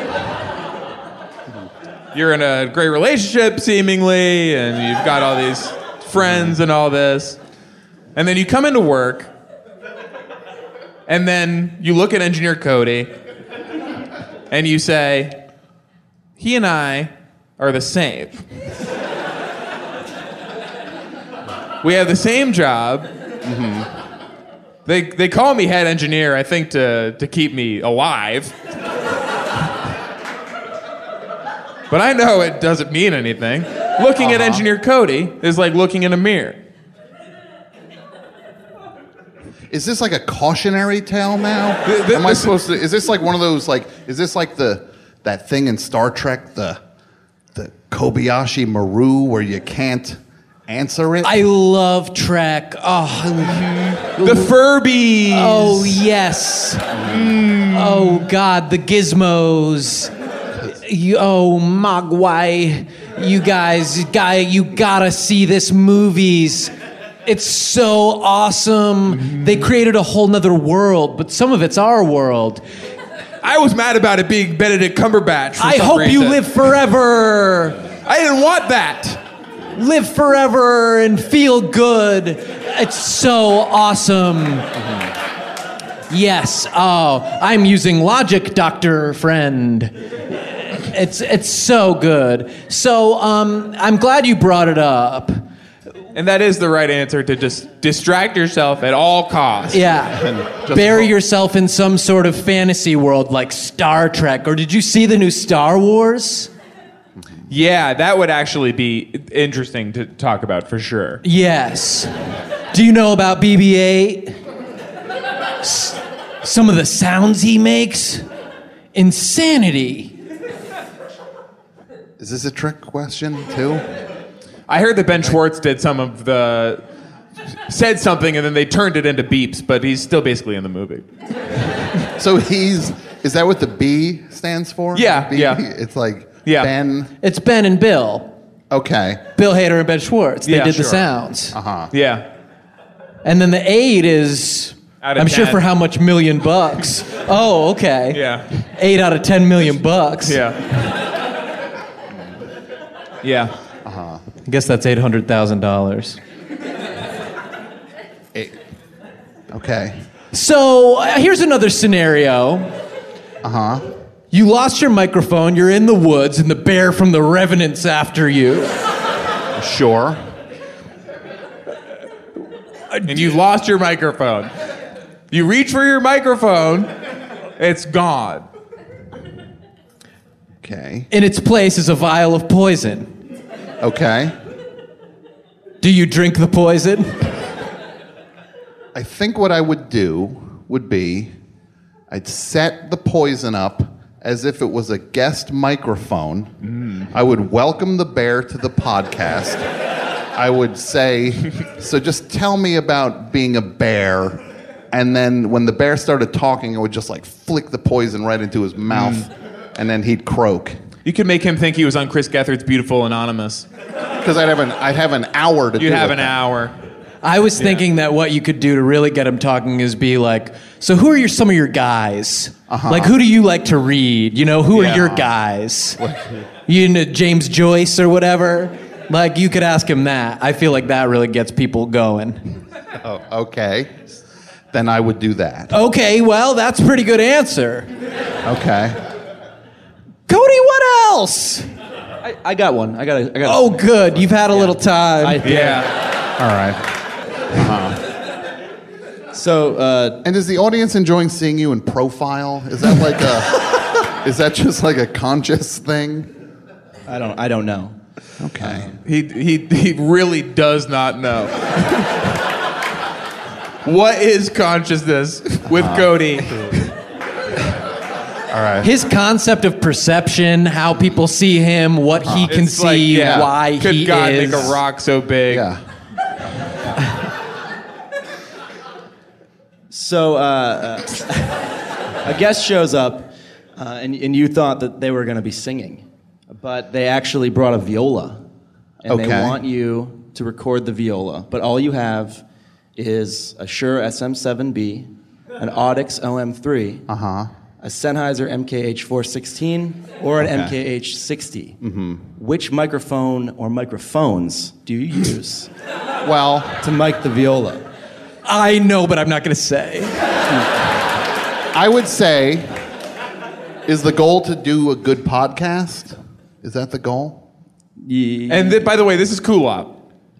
You're in a great relationship, seemingly, and you've got all these friends and all this. And then you come into work, and then you look at Engineer Cody, and you say, he and I are the same. We have the same job. Mm-hmm. They call me head engineer, I think, to keep me alive. But I know it doesn't mean anything. Looking at Engineer Cody is like looking in a mirror. Is this like a cautionary tale now? Am I supposed to? Is this like one of those like? Is this like that thing in Star Trek, the Kobayashi Maru, where you can't answer it? I love Trek. Oh, the Furbies. Oh yes. Oh God, the gizmos. Mogwai, you guys, you gotta see this movies. It's so awesome. They created a whole nother world, but some of it's our world. I was mad about it being Benedict Cumberbatch. I hope you live forever. I didn't want that. Live forever and feel good. It's so awesome. Yes. Oh, I'm using logic, Dr. Friend. It's so good. So I'm glad you brought it up. And that is the right answer, to just distract yourself at all costs. Yeah. Bury yourself in some sort of fantasy world like Star Trek. Or did you see the new Star Wars? Yeah, that would actually be interesting to talk about for sure. Yes. Do you know about BB-8? Some of the sounds he makes? Insanity. Is this a trick question too? I heard that Ben Schwartz did said something and then they turned it into beeps, but he's still basically in the movie. So is that what the B stands for? Yeah, B? yeah. It's like Ben. It's Ben and Bill. Okay. Bill Hader and Ben Schwartz. They did sure. the sounds. Yeah. And then the 8 is, Out of I'm 10. sure for how much $1 million? Oh, okay. Yeah. 8 out of 10 million bucks. Yeah. Yeah. I guess that's $800,000. Okay. So here's another scenario. You lost your microphone, you're in the woods, and the bear from The Revenant's after you. Sure. And you lost your microphone. You reach for your microphone, it's gone. Okay. In its place is a vial of poison. Okay. Do you drink the poison? I think what I would do would be I'd set the poison up as if it was a guest microphone. I would welcome the bear to the podcast. I would say, so just tell me about being a bear. And then when the bear started talking, I would just like flick the poison right into his mouth, and then he'd croak. You could make him think he was on Chris Gethard's Beautiful Anonymous. Because I'd have an hour to do it. You'd have an hour. I was thinking that what you could do to really get him talking is be like, so who are some of your guys? Like, who do you like to read? You know, who are your guys? You know, James Joyce or whatever? Like, you could ask him that. I feel like that really gets people going. Oh, okay. Then I would do that. Okay, well, that's a pretty good answer. Okay. Cody, what else? I got one. I got. Oh, good. You've had a little time. All right. So, And is the audience enjoying seeing you in profile? Is that like is that just like a conscious thing? I don't know. Okay. He really does not know. What is consciousness with Cody? All right. His concept of perception, how people see him, what he can It's like, see, yeah, why could he God is. make a rock so big? Yeah. So, a guest shows up, and you thought that they were going to be singing, but they actually brought a viola, and they want you to record the viola. But all you have is a Shure SM7B, an Audix OM3, a Sennheiser MKH416, or an MKH60. Which microphone or microphones do you use Well, to mic the viola? I know, but I'm not going to say. I would say Is the goal to do a good podcast? Is that the goal? Yeah. And by the way, this is Kulop.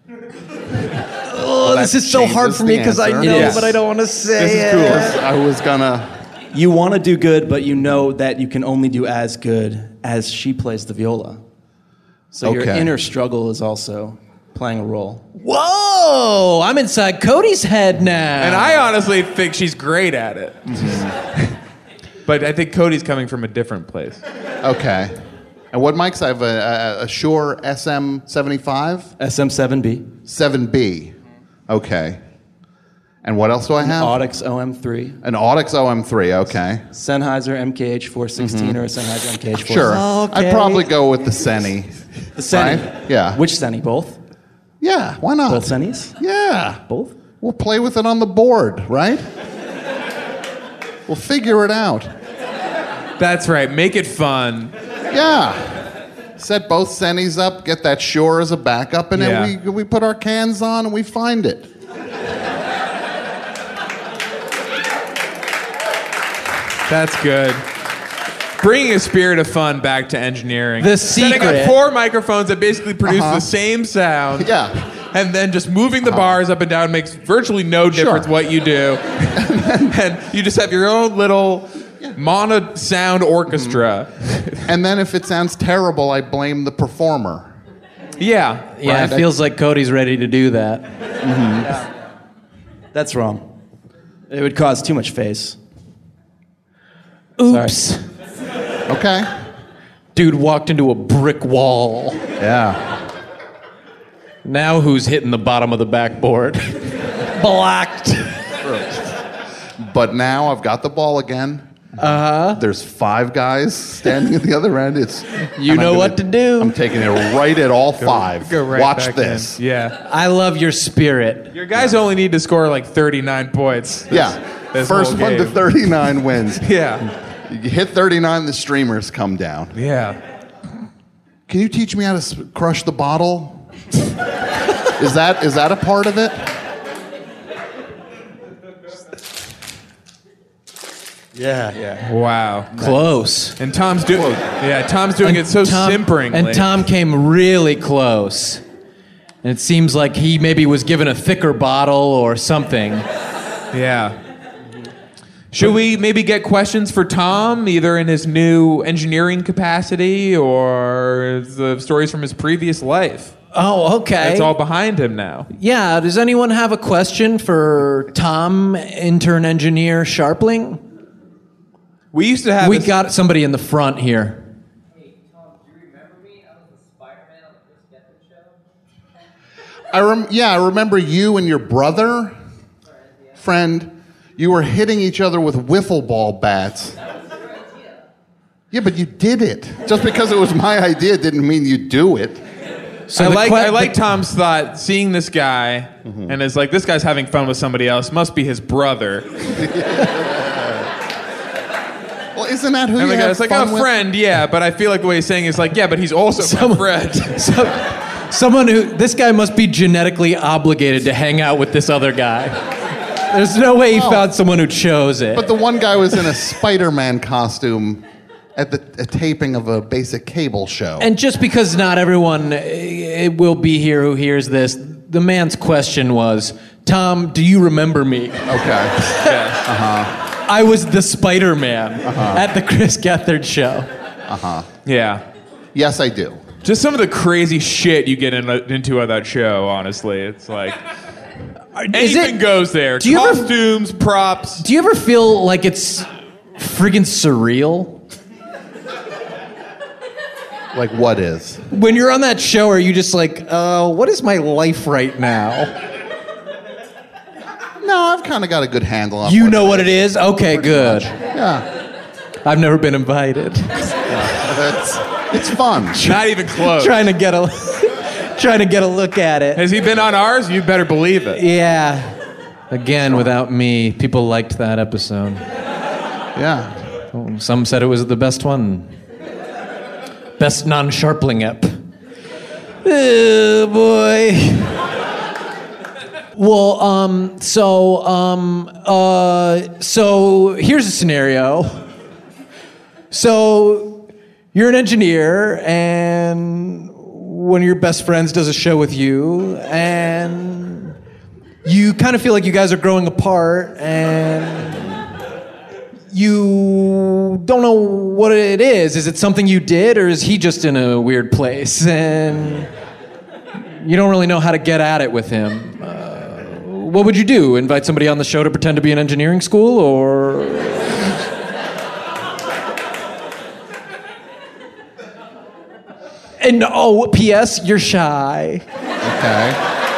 Oh, this is so hard for me because I know, but I don't want to say This is it. cool. I was gonna. You want to do good, but you know that you can only do as good as she plays the viola. So your Okay. inner struggle is also playing a role. Whoa! I'm inside Cody's head now. And I honestly think she's great at it. But I think Cody's coming from a different place. Okay. And what mics? I have a Shure SM75, SM7B, 7B. Okay. And what else do I have? Audix OM3, An Audix OM3. Okay. Sennheiser MKH416 or a Sennheiser MKH416. Sure. Okay. I'd probably go with the Seni. The Senny. Right? Yeah. Which Senny? Both? Yeah. Why not? Both Sennys? Yeah. Both? We'll play with it on the board, right? We'll figure it out. That's right. Make it fun. Yeah. Set both Sennies up, get that Shure as a backup, and then we put our cans on and we find it. That's good. Bringing a spirit of fun back to engineering. The Setting secret. up 4 microphones that basically produce the same sound. Yeah. And then just moving the bars up and down makes virtually no difference what you do. And you just have your own little mono sound orchestra. And then if it sounds terrible, I blame the performer. Yeah. Yeah, Right. it feels like Cody's ready to do that. That's wrong. It would cause too much face. Oops. Okay? Dude walked into a brick wall. Yeah. Now who's hitting the bottom of the backboard? Blocked. But now I've got the ball again. There's 5 guys standing at the other end. You and know I'm what to do. I'm taking it right at all 5. Go right Watch back this. in. Yeah. I love your spirit. Your guys only need to score like 39 points. Yeah. This First whole one to game. 39 wins. Yeah. You hit 39, the streamers come down. Yeah. Can you teach me how to crush the bottle? Is that a part of it? Yeah. Wow. Close. And Tom's doing it so simperingly. And Tom came really close. And it seems like he maybe was given a thicker bottle or something. Yeah. Should we maybe get questions for Tom, either in his new engineering capacity or the stories from his previous life? Oh, okay. It's all behind him now. Yeah, does anyone have a question for Tom, intern engineer Sharpling? We used to have We got somebody in the front here. Hey, Tom, do you remember me? I was the Spider-Man on the Chris Gethard show. I remember you and your brother, friend, you were hitting each other with wiffle ball bats. That was your idea. Yeah, but you did it. Just because it was my idea didn't mean you do it. So I like Tom's thought, seeing this guy, and it's like, this guy's having fun with somebody else, must be his brother. Well, isn't that who And you the have guy's like, fun a with? friend, yeah, but I feel like the way he's saying is like, yeah, but he's also my friend. Someone who, this guy must be genetically obligated to hang out with this other guy. There's no way he found someone who chose it. But the one guy was in a Spider-Man costume at a taping of a basic cable show. And just because not everyone will be here who hears this, the man's question was, Tom, do you remember me? Okay. I was the Spider-Man at the Chris Gethard show. Yeah. Yes, I do. Just some of the crazy shit you get into on that show, honestly. It's like, anything goes there. Do you ever- Costumes, props. Do you ever feel like it's friggin' surreal? Like, what is? When you're on that show, are you just like, what is my life right now? No, I've kind of got a good handle on You know what it is? Okay, good. Yeah. I've never been invited. It's fun. Not even close. trying to get a look at it. Has he been on ours? You better believe it. Yeah. Again, without me, people liked that episode. Yeah. Some said it was the best one. Best non-Sharpling ep. Oh, boy. Well, so here's a scenario. So you're an engineer, and one of your best friends does a show with you, and you kind of feel like you guys are growing apart, and you don't know what it is. Is it something you did, or is he just in a weird place? And you don't really know how to get at it with him. What would you do? Invite somebody on the show to pretend to be in engineering school, or... And P.S., you're shy. Okay.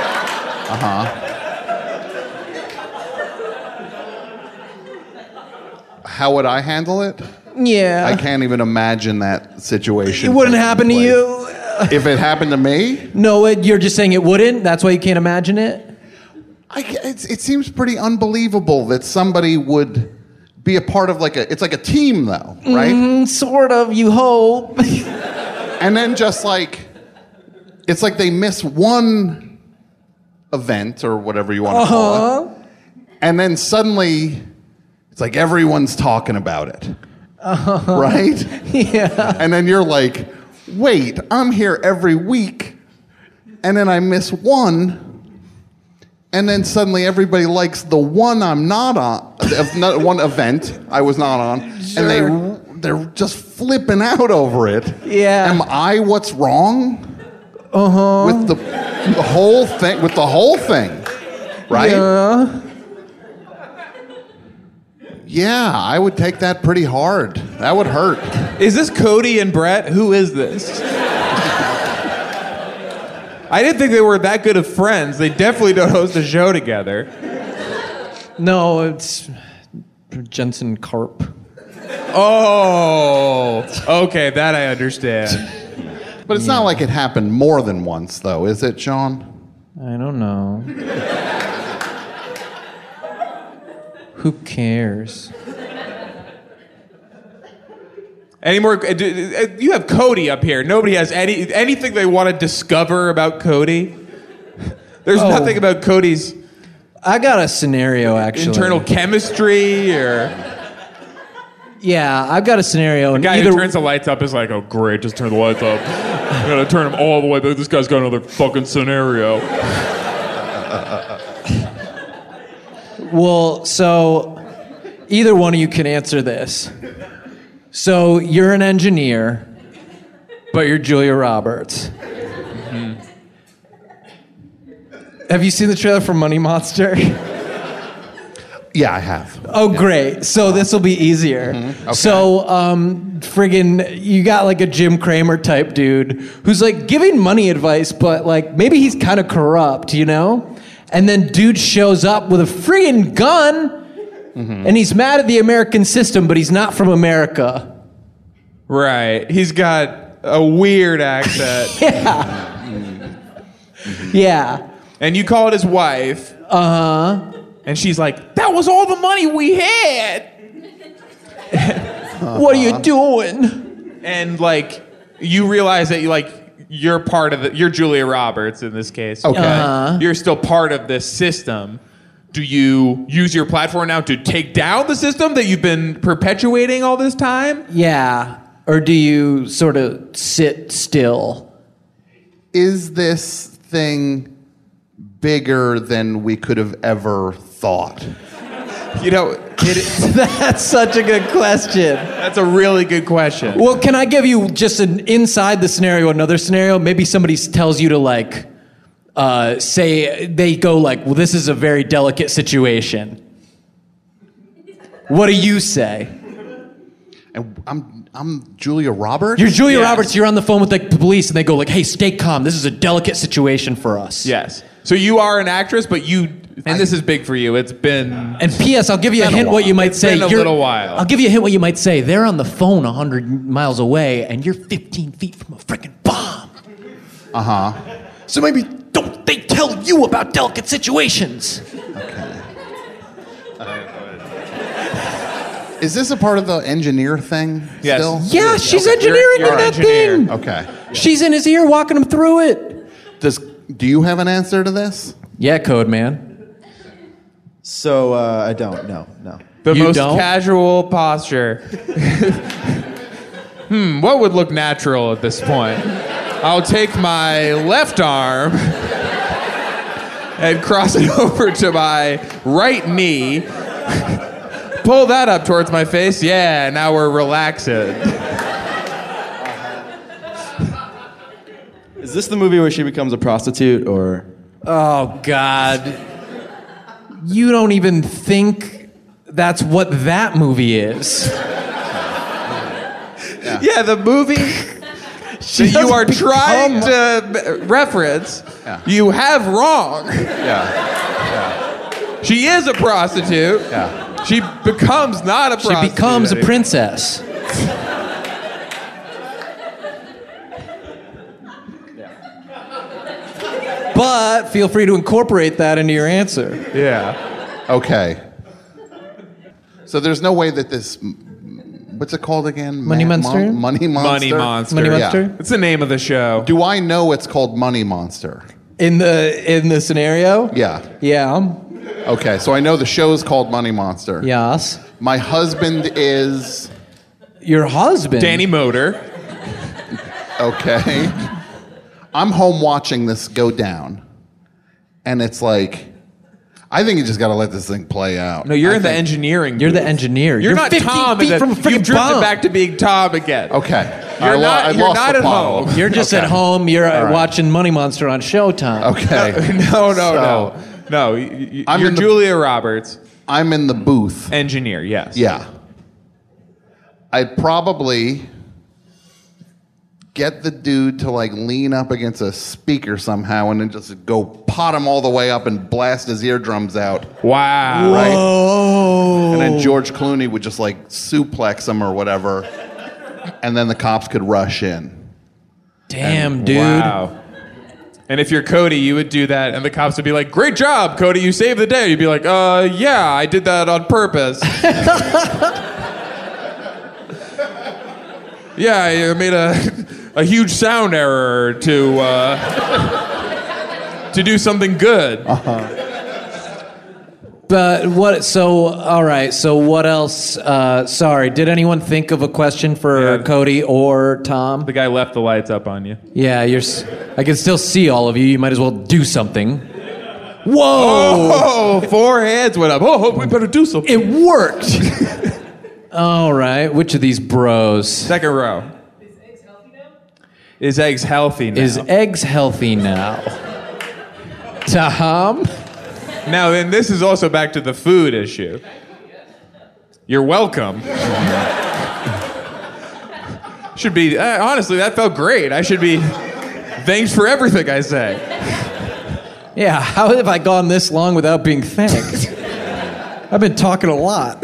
How would I handle it? Yeah. I can't even imagine that situation. It wouldn't happen to you? If it happened to me? No, you're just saying it wouldn't? That's why you can't imagine it? It seems pretty unbelievable that somebody would be a part of it's like a team though, right? Sort of, you hope. And then just it's like they miss one event or whatever you want to call it. And then suddenly it's like everyone's talking about it. Right? Yeah. And then you're like, wait, I'm here every week, and then I miss one, and then suddenly everybody likes the one I'm not on, one event I was not on, Sure. and they're just flipping out over it. Yeah. Am I what's wrong? With the whole thing, right? Yeah. Yeah, I would take that pretty hard. That would hurt. Is this Cody and Brett? Who is this? I didn't think they were that good of friends. They definitely don't host a show together. No, it's Jensen Karp. Oh, okay, that I understand. But it's not like it happened more than once, though, is it, Sean? I don't know. Who cares? Any more? You have Cody up here. Nobody has anything they want to discover about Cody. There's nothing about Cody's. I got a scenario, actually. Internal chemistry, or yeah, I've got a scenario. the guy who turns the lights up is like, "Oh, great, just turn the lights up. I gotta turn them all the way. But this guy's got another fucking scenario." Well, so either one of you can answer this. So you're an engineer, but you're Julia Roberts. Mm-hmm. Have you seen the trailer for Money Monster? Yeah, I have. Oh, great. So this will be easier. Mm-hmm. Okay. So, you got like a Jim Cramer type dude who's like giving money advice, but like maybe he's kind of corrupt, you know? And then dude shows up with a friggin' gun, and he's mad at the American system, but he's not from America. Right. He's got a weird accent. Yeah. Yeah. And you called his wife. Uh-huh. And she's like, "That was all the money we had." What are you doing? And like, you realize that you're part of you're Julia Roberts in this case. Okay. Uh-huh. You're still part of this system. Do you use your platform now to take down the system that you've been perpetuating all this time? Yeah. Or do you sort of sit still? Is this thing bigger than we could have ever thought? You know, That's such a good question. that's a really good question. Well, can I give you just an inside the scenario, another scenario? Maybe somebody tells you to say, they go like, well, this is a very delicate situation. What do you say? And I'm Julia Roberts? You're Julia Yes. Roberts, you're on the phone with the police, and they go like, hey, stay calm, this is a delicate situation for us. Yes. So you are an actress, but this is big for you. It's been... And P.S., I'll give you a hint what you might say. It's been a little while. I'll give you a hint what you might say. They're on the phone 100 miles away, and you're 15 feet from a freaking bomb. Uh-huh. So maybe don't they tell you about delicate situations? Is this a part of the engineer thing Yes. still? Yeah, she's Okay. engineering You're on that engineer. thing. Okay. She's in his ear walking him through it. Do you have an answer to this? Yeah, Code Man. So I don't. No. The You most don't? casual posture. what would look natural at this point? I'll take my left arm and cross it over to my right knee. Pull that up towards my face. Yeah, now we're relaxing. Is this the movie where she becomes a prostitute, or? Oh, God. You don't even think that's what that movie is. Yeah, the movie that you are trying to reference, you have wrong. Yeah. She is a prostitute. Yeah. She becomes not a prostitute. She becomes a anymore. princess. But feel free to incorporate that into your answer. Yeah. Okay. So there's no way that this. What's it called again? Money Monster? Money Monster. Money Monster. Money Yeah. Monster? It's the name of the show. Do I know it's called Money Monster? In the scenario? Yeah. Yeah. Okay, so I know the show is called Money Monster. Yes. My husband is. Your husband? Danny Motor. Okay. I'm home watching this go down, and it's like, I think you just got to let this thing play out. No, you're I in the think- engineering. You're the booth. engineer. You're not 15 Tom. feet from a You've freaking drifted bomb. back to being Tom again. Okay. You're not the at plot. home. You're just Okay. at home. You're right. watching Money Monster on Showtime. Okay. No. I'm You're in the- Julia Roberts, I'm in the booth. engineer. Yes. Yeah. I'd probably get the dude to like lean up against a speaker somehow and then just go pot him all the way up and blast his eardrums out. Wow. Right? Oh. And then George Clooney would just like suplex him or whatever. And then the cops could rush in. Damn, dude. Wow. And if you're Cody, you would do that, and the cops would be like, "Great job, Cody! You saved the day." You'd be like, yeah, I did that on purpose." Yeah, I made a huge sound error to do something good. But what? So all right. So what else? Sorry. Did anyone think of a question for Yeah. Cody or Tom? The guy left the lights up on you. Yeah, I can still see all of you. You might as well do something. Whoa! Oh, 4 hands went up. Oh, we better do something. It worked. All right. Which of these bros Second row. Is eggs healthy now? is eggs healthy now? Tom? Now, then this is also back to the food issue. You're welcome. Should be, honestly, that felt great. I should be, thanks for everything I say. Yeah. How have I gone this long without being thanked? I've been talking a lot.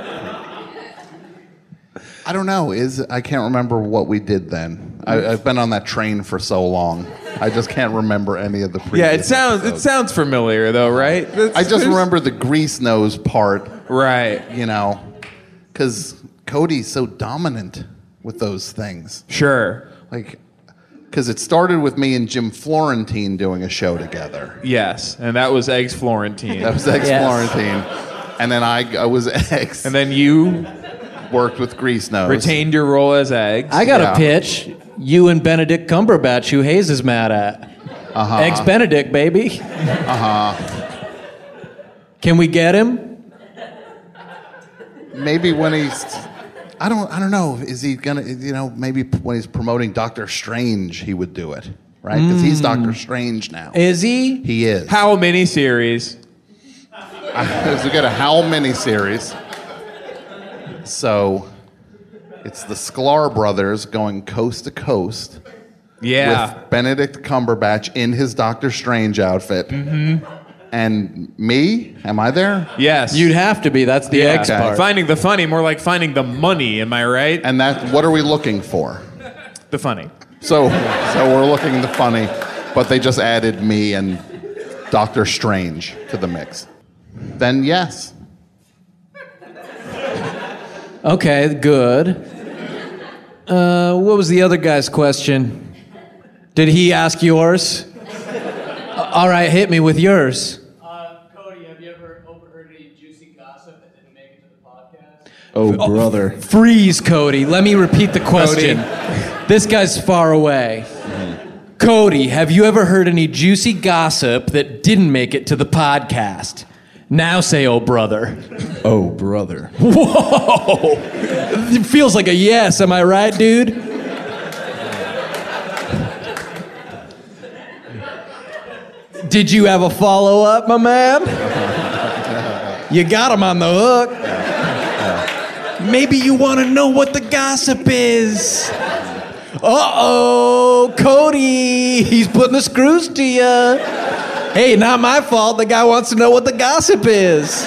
I don't know. I can't remember what we did then. I've been on that train for so long. I just can't remember any of the previous Yeah, it episodes. sounds familiar though, right? I just remember the grease nose part, Right. you know, because Cody's so dominant with those things. Sure. Like, because it started with me and Jim Florentine doing a show together. Yes, and that was Eggs Florentine. That was Eggs Yes. Florentine. And then I was Eggs. And then you worked with Grease Nose. retained your role as Eggs. I got Yeah. a pitch. You and Benedict Cumberbatch, who Hayes is mad at. Eggs Benedict, baby. Can we get him? Maybe when he's, I don't know. Is he gonna? You know, maybe when he's promoting Doctor Strange, he would do it, right? Because he's Doctor Strange now. Is he? He is. Howl miniseries. We got a Howl miniseries. So it's the Sklar brothers going coast to coast Yeah. with Benedict Cumberbatch in his Doctor Strange outfit. Mm-hmm. And me? Am I there? Yes. You'd have to be. That's the X Okay. part. Finding the funny, more like finding the money, am I right? And what are we looking for? The funny. So we're looking the funny, but they just added me and Doctor Strange to the mix. Then yes. Okay, good. What was the other guy's question? Did he ask yours? All right, hit me with yours. Cody, have you ever overheard any juicy gossip that didn't make it to the podcast? Oh, brother. Freeze, Cody. Let me repeat the question. This guy's far away. Cody, have you ever heard any juicy gossip that didn't make it to the podcast? Now say, oh, brother. Oh, brother. Whoa! It feels like a yes, am I right, dude? Did you have a follow-up, my man? You got him on the hook. Maybe you want to know what the gossip is. Uh-oh, Cody, he's putting the screws to you. Hey, not my fault. The guy wants to know what the gossip is.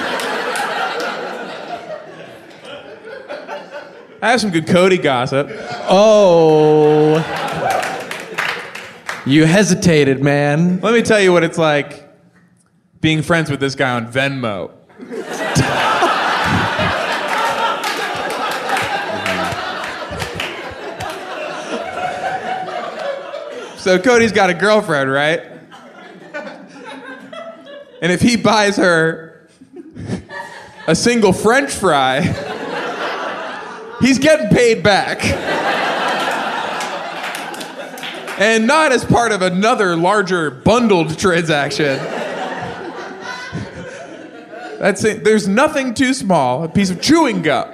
I have some good Cody gossip. Oh. You hesitated, man. Let me tell you what it's like being friends with this guy on Venmo. So Cody's got a girlfriend, right? And if he buys her a single French fry, he's getting paid back. And not as part of another larger bundled transaction. That's it. There's nothing too small. A piece of chewing gum.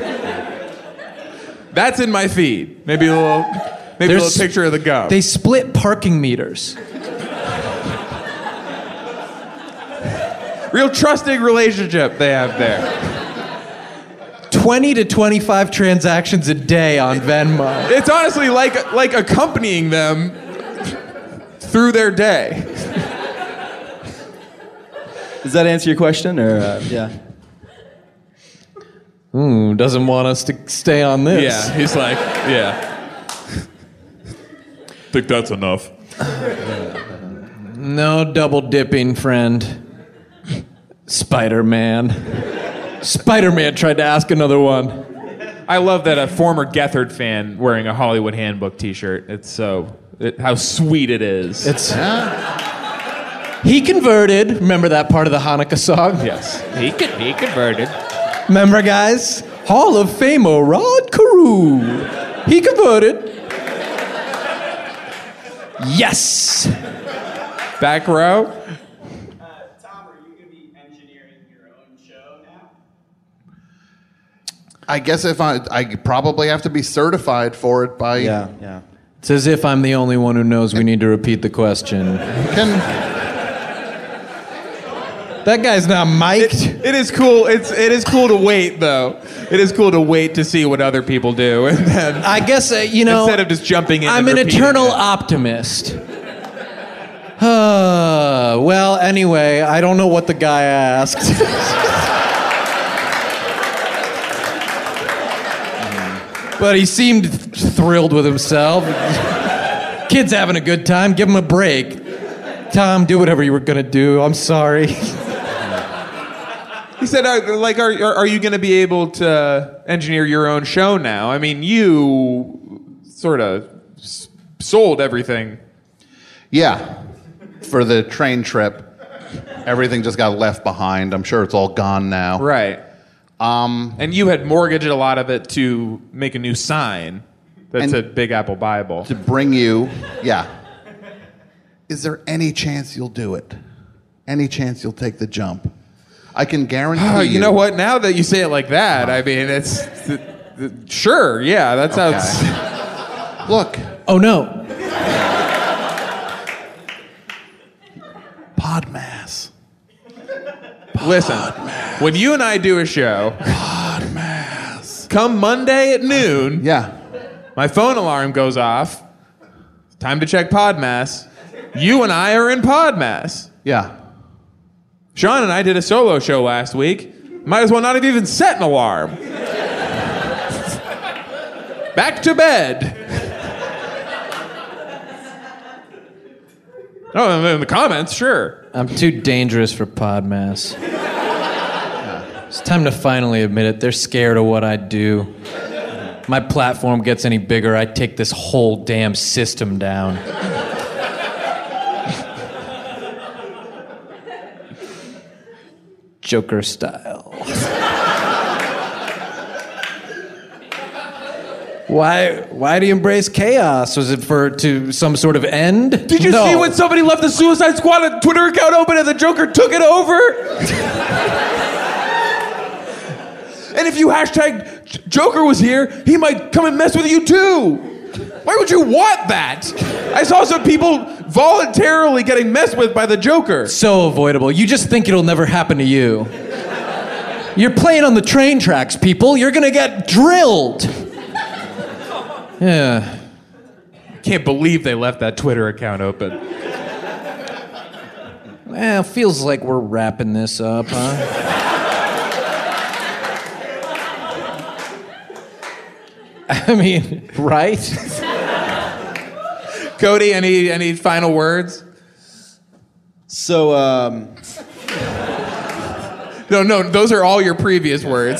That's in my feed. Maybe a little picture of the gum. They split parking meters. Real trusting relationship they have there. 20 to 25 transactions a day on Venmo. It's honestly like accompanying them through their day. Does that answer your question, or yeah? Doesn't want us to stay on this. Yeah, he's like, yeah. Think that's enough. No double dipping, friend. Spider-Man. Spider-Man tried to ask another one. I love that a former Gethard fan wearing a Hollywood Handbook t-shirt. It's how sweet it is. He converted. Remember that part of the Hanukkah song? Yes. He converted. Remember, guys? Hall of Famer Rod Carew. He converted. Yes. Back row. Tom, are you going to be engineering your own show now? I guess if I probably have to be certified for it by. Yeah. It's as if I'm the only one who knows we need to repeat the question. That guy's not mic'd. It is cool. It is cool to wait, though. It is cool to wait to see what other people do, and then I guess instead of just jumping in. I'm an eternal optimist. Well, anyway, I don't know what the guy asked. But he seemed thrilled with himself. Kid's having a good time. Give him a break. Tom, do whatever you were gonna do. I'm sorry. He said, are you going to be able to engineer your own show now? I mean, you sort of sold everything. Yeah. For the train trip, everything just got left behind. I'm sure it's all gone now. Right. And you had mortgaged a lot of it to make a new sign that said Big Apple Bible. To bring you, yeah. Is there any chance you'll do it? Any chance you'll take the jump? I can guarantee you know what? Now that you say it like that, I mean, it's... sure, yeah, that sounds... Okay. Look. Oh, no. Podmass. Listen, when you and I do a show... Podmass. Come Monday at noon... Yeah. My phone alarm goes off. Time to check Podmass. You and I are in Podmass. Yeah. Sean and I did a solo show last week. Might as well not have even set an alarm. Back to bed. Oh, in the comments, sure. I'm too dangerous for Podmass. It's time to finally admit it. They're scared of what I do. My platform gets any bigger, I take this whole damn system down. Joker style. Why do you embrace chaos? Was it to some sort of end? Did you see when somebody left the Suicide Squad Twitter account open and the Joker took it over? And if you hashtag Joker was here, he might come and mess with you too. Why would you want that? I saw some people voluntarily getting messed with by the Joker. So avoidable. You just think it'll never happen to you. You're playing on the train tracks, people. You're gonna get drilled. Yeah. Can't believe they left that Twitter account open. Well, feels like we're wrapping this up, huh? I mean, right? Cody, any final words? So, No, those are all your previous words.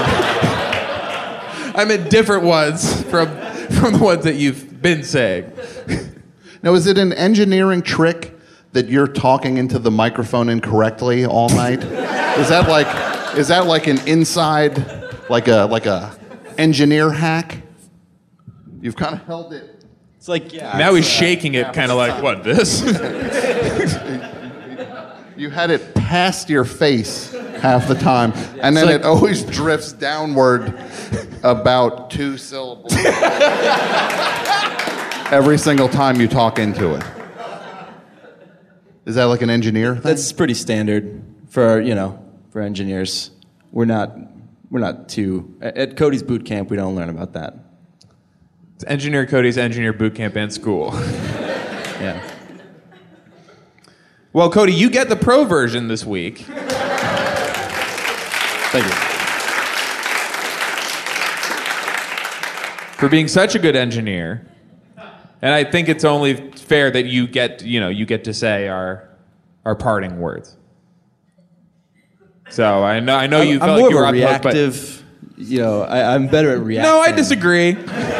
I meant different ones from the ones that you've been saying. Now, is it an engineering trick that you're talking into the microphone incorrectly all night? Is that like an inside, like a engineer hack? You've kind of held it. it's like, yeah. Now he's shaking it, kind of like, what, this? You had it past your face half the time, and then it always drifts downward about 2 syllables every single time you talk into it. Is that like an engineer thing? That's pretty standard for engineers. We're not too at Cody's boot camp. We don't learn about that. It's Engineer Cody's Engineer Boot Camp and School. Yeah. Well, Cody, you get the pro version this week. Thank you. For being such a good engineer. And I think it's only fair that you get to say our parting words. So I know you felt like you were reactive. I'm better at reacting. No, I disagree.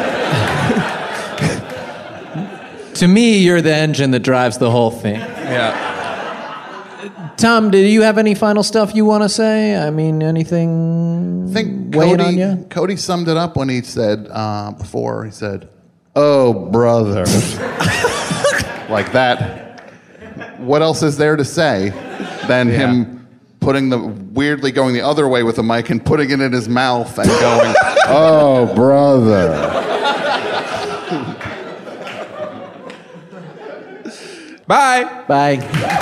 To me, you're the engine that drives the whole thing. Yeah. Tom, do you have any final stuff you want to say? I mean, anything I think weighing on you? Cody summed it up when he said, before, he said, "Oh, brother." Like that. What else is there to say than him weirdly going the other way with the mic and putting it in his mouth and going, "Oh, brother." Bye. Bye.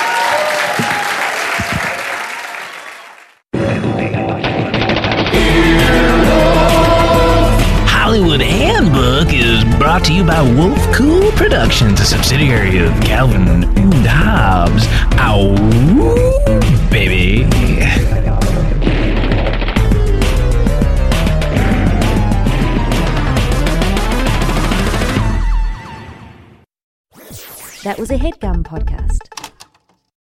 Hollywood Handbook is brought to you by Wolf Cool Productions, a subsidiary of Calvin and Hobbes. Ow, baby. That was a HeadGum podcast.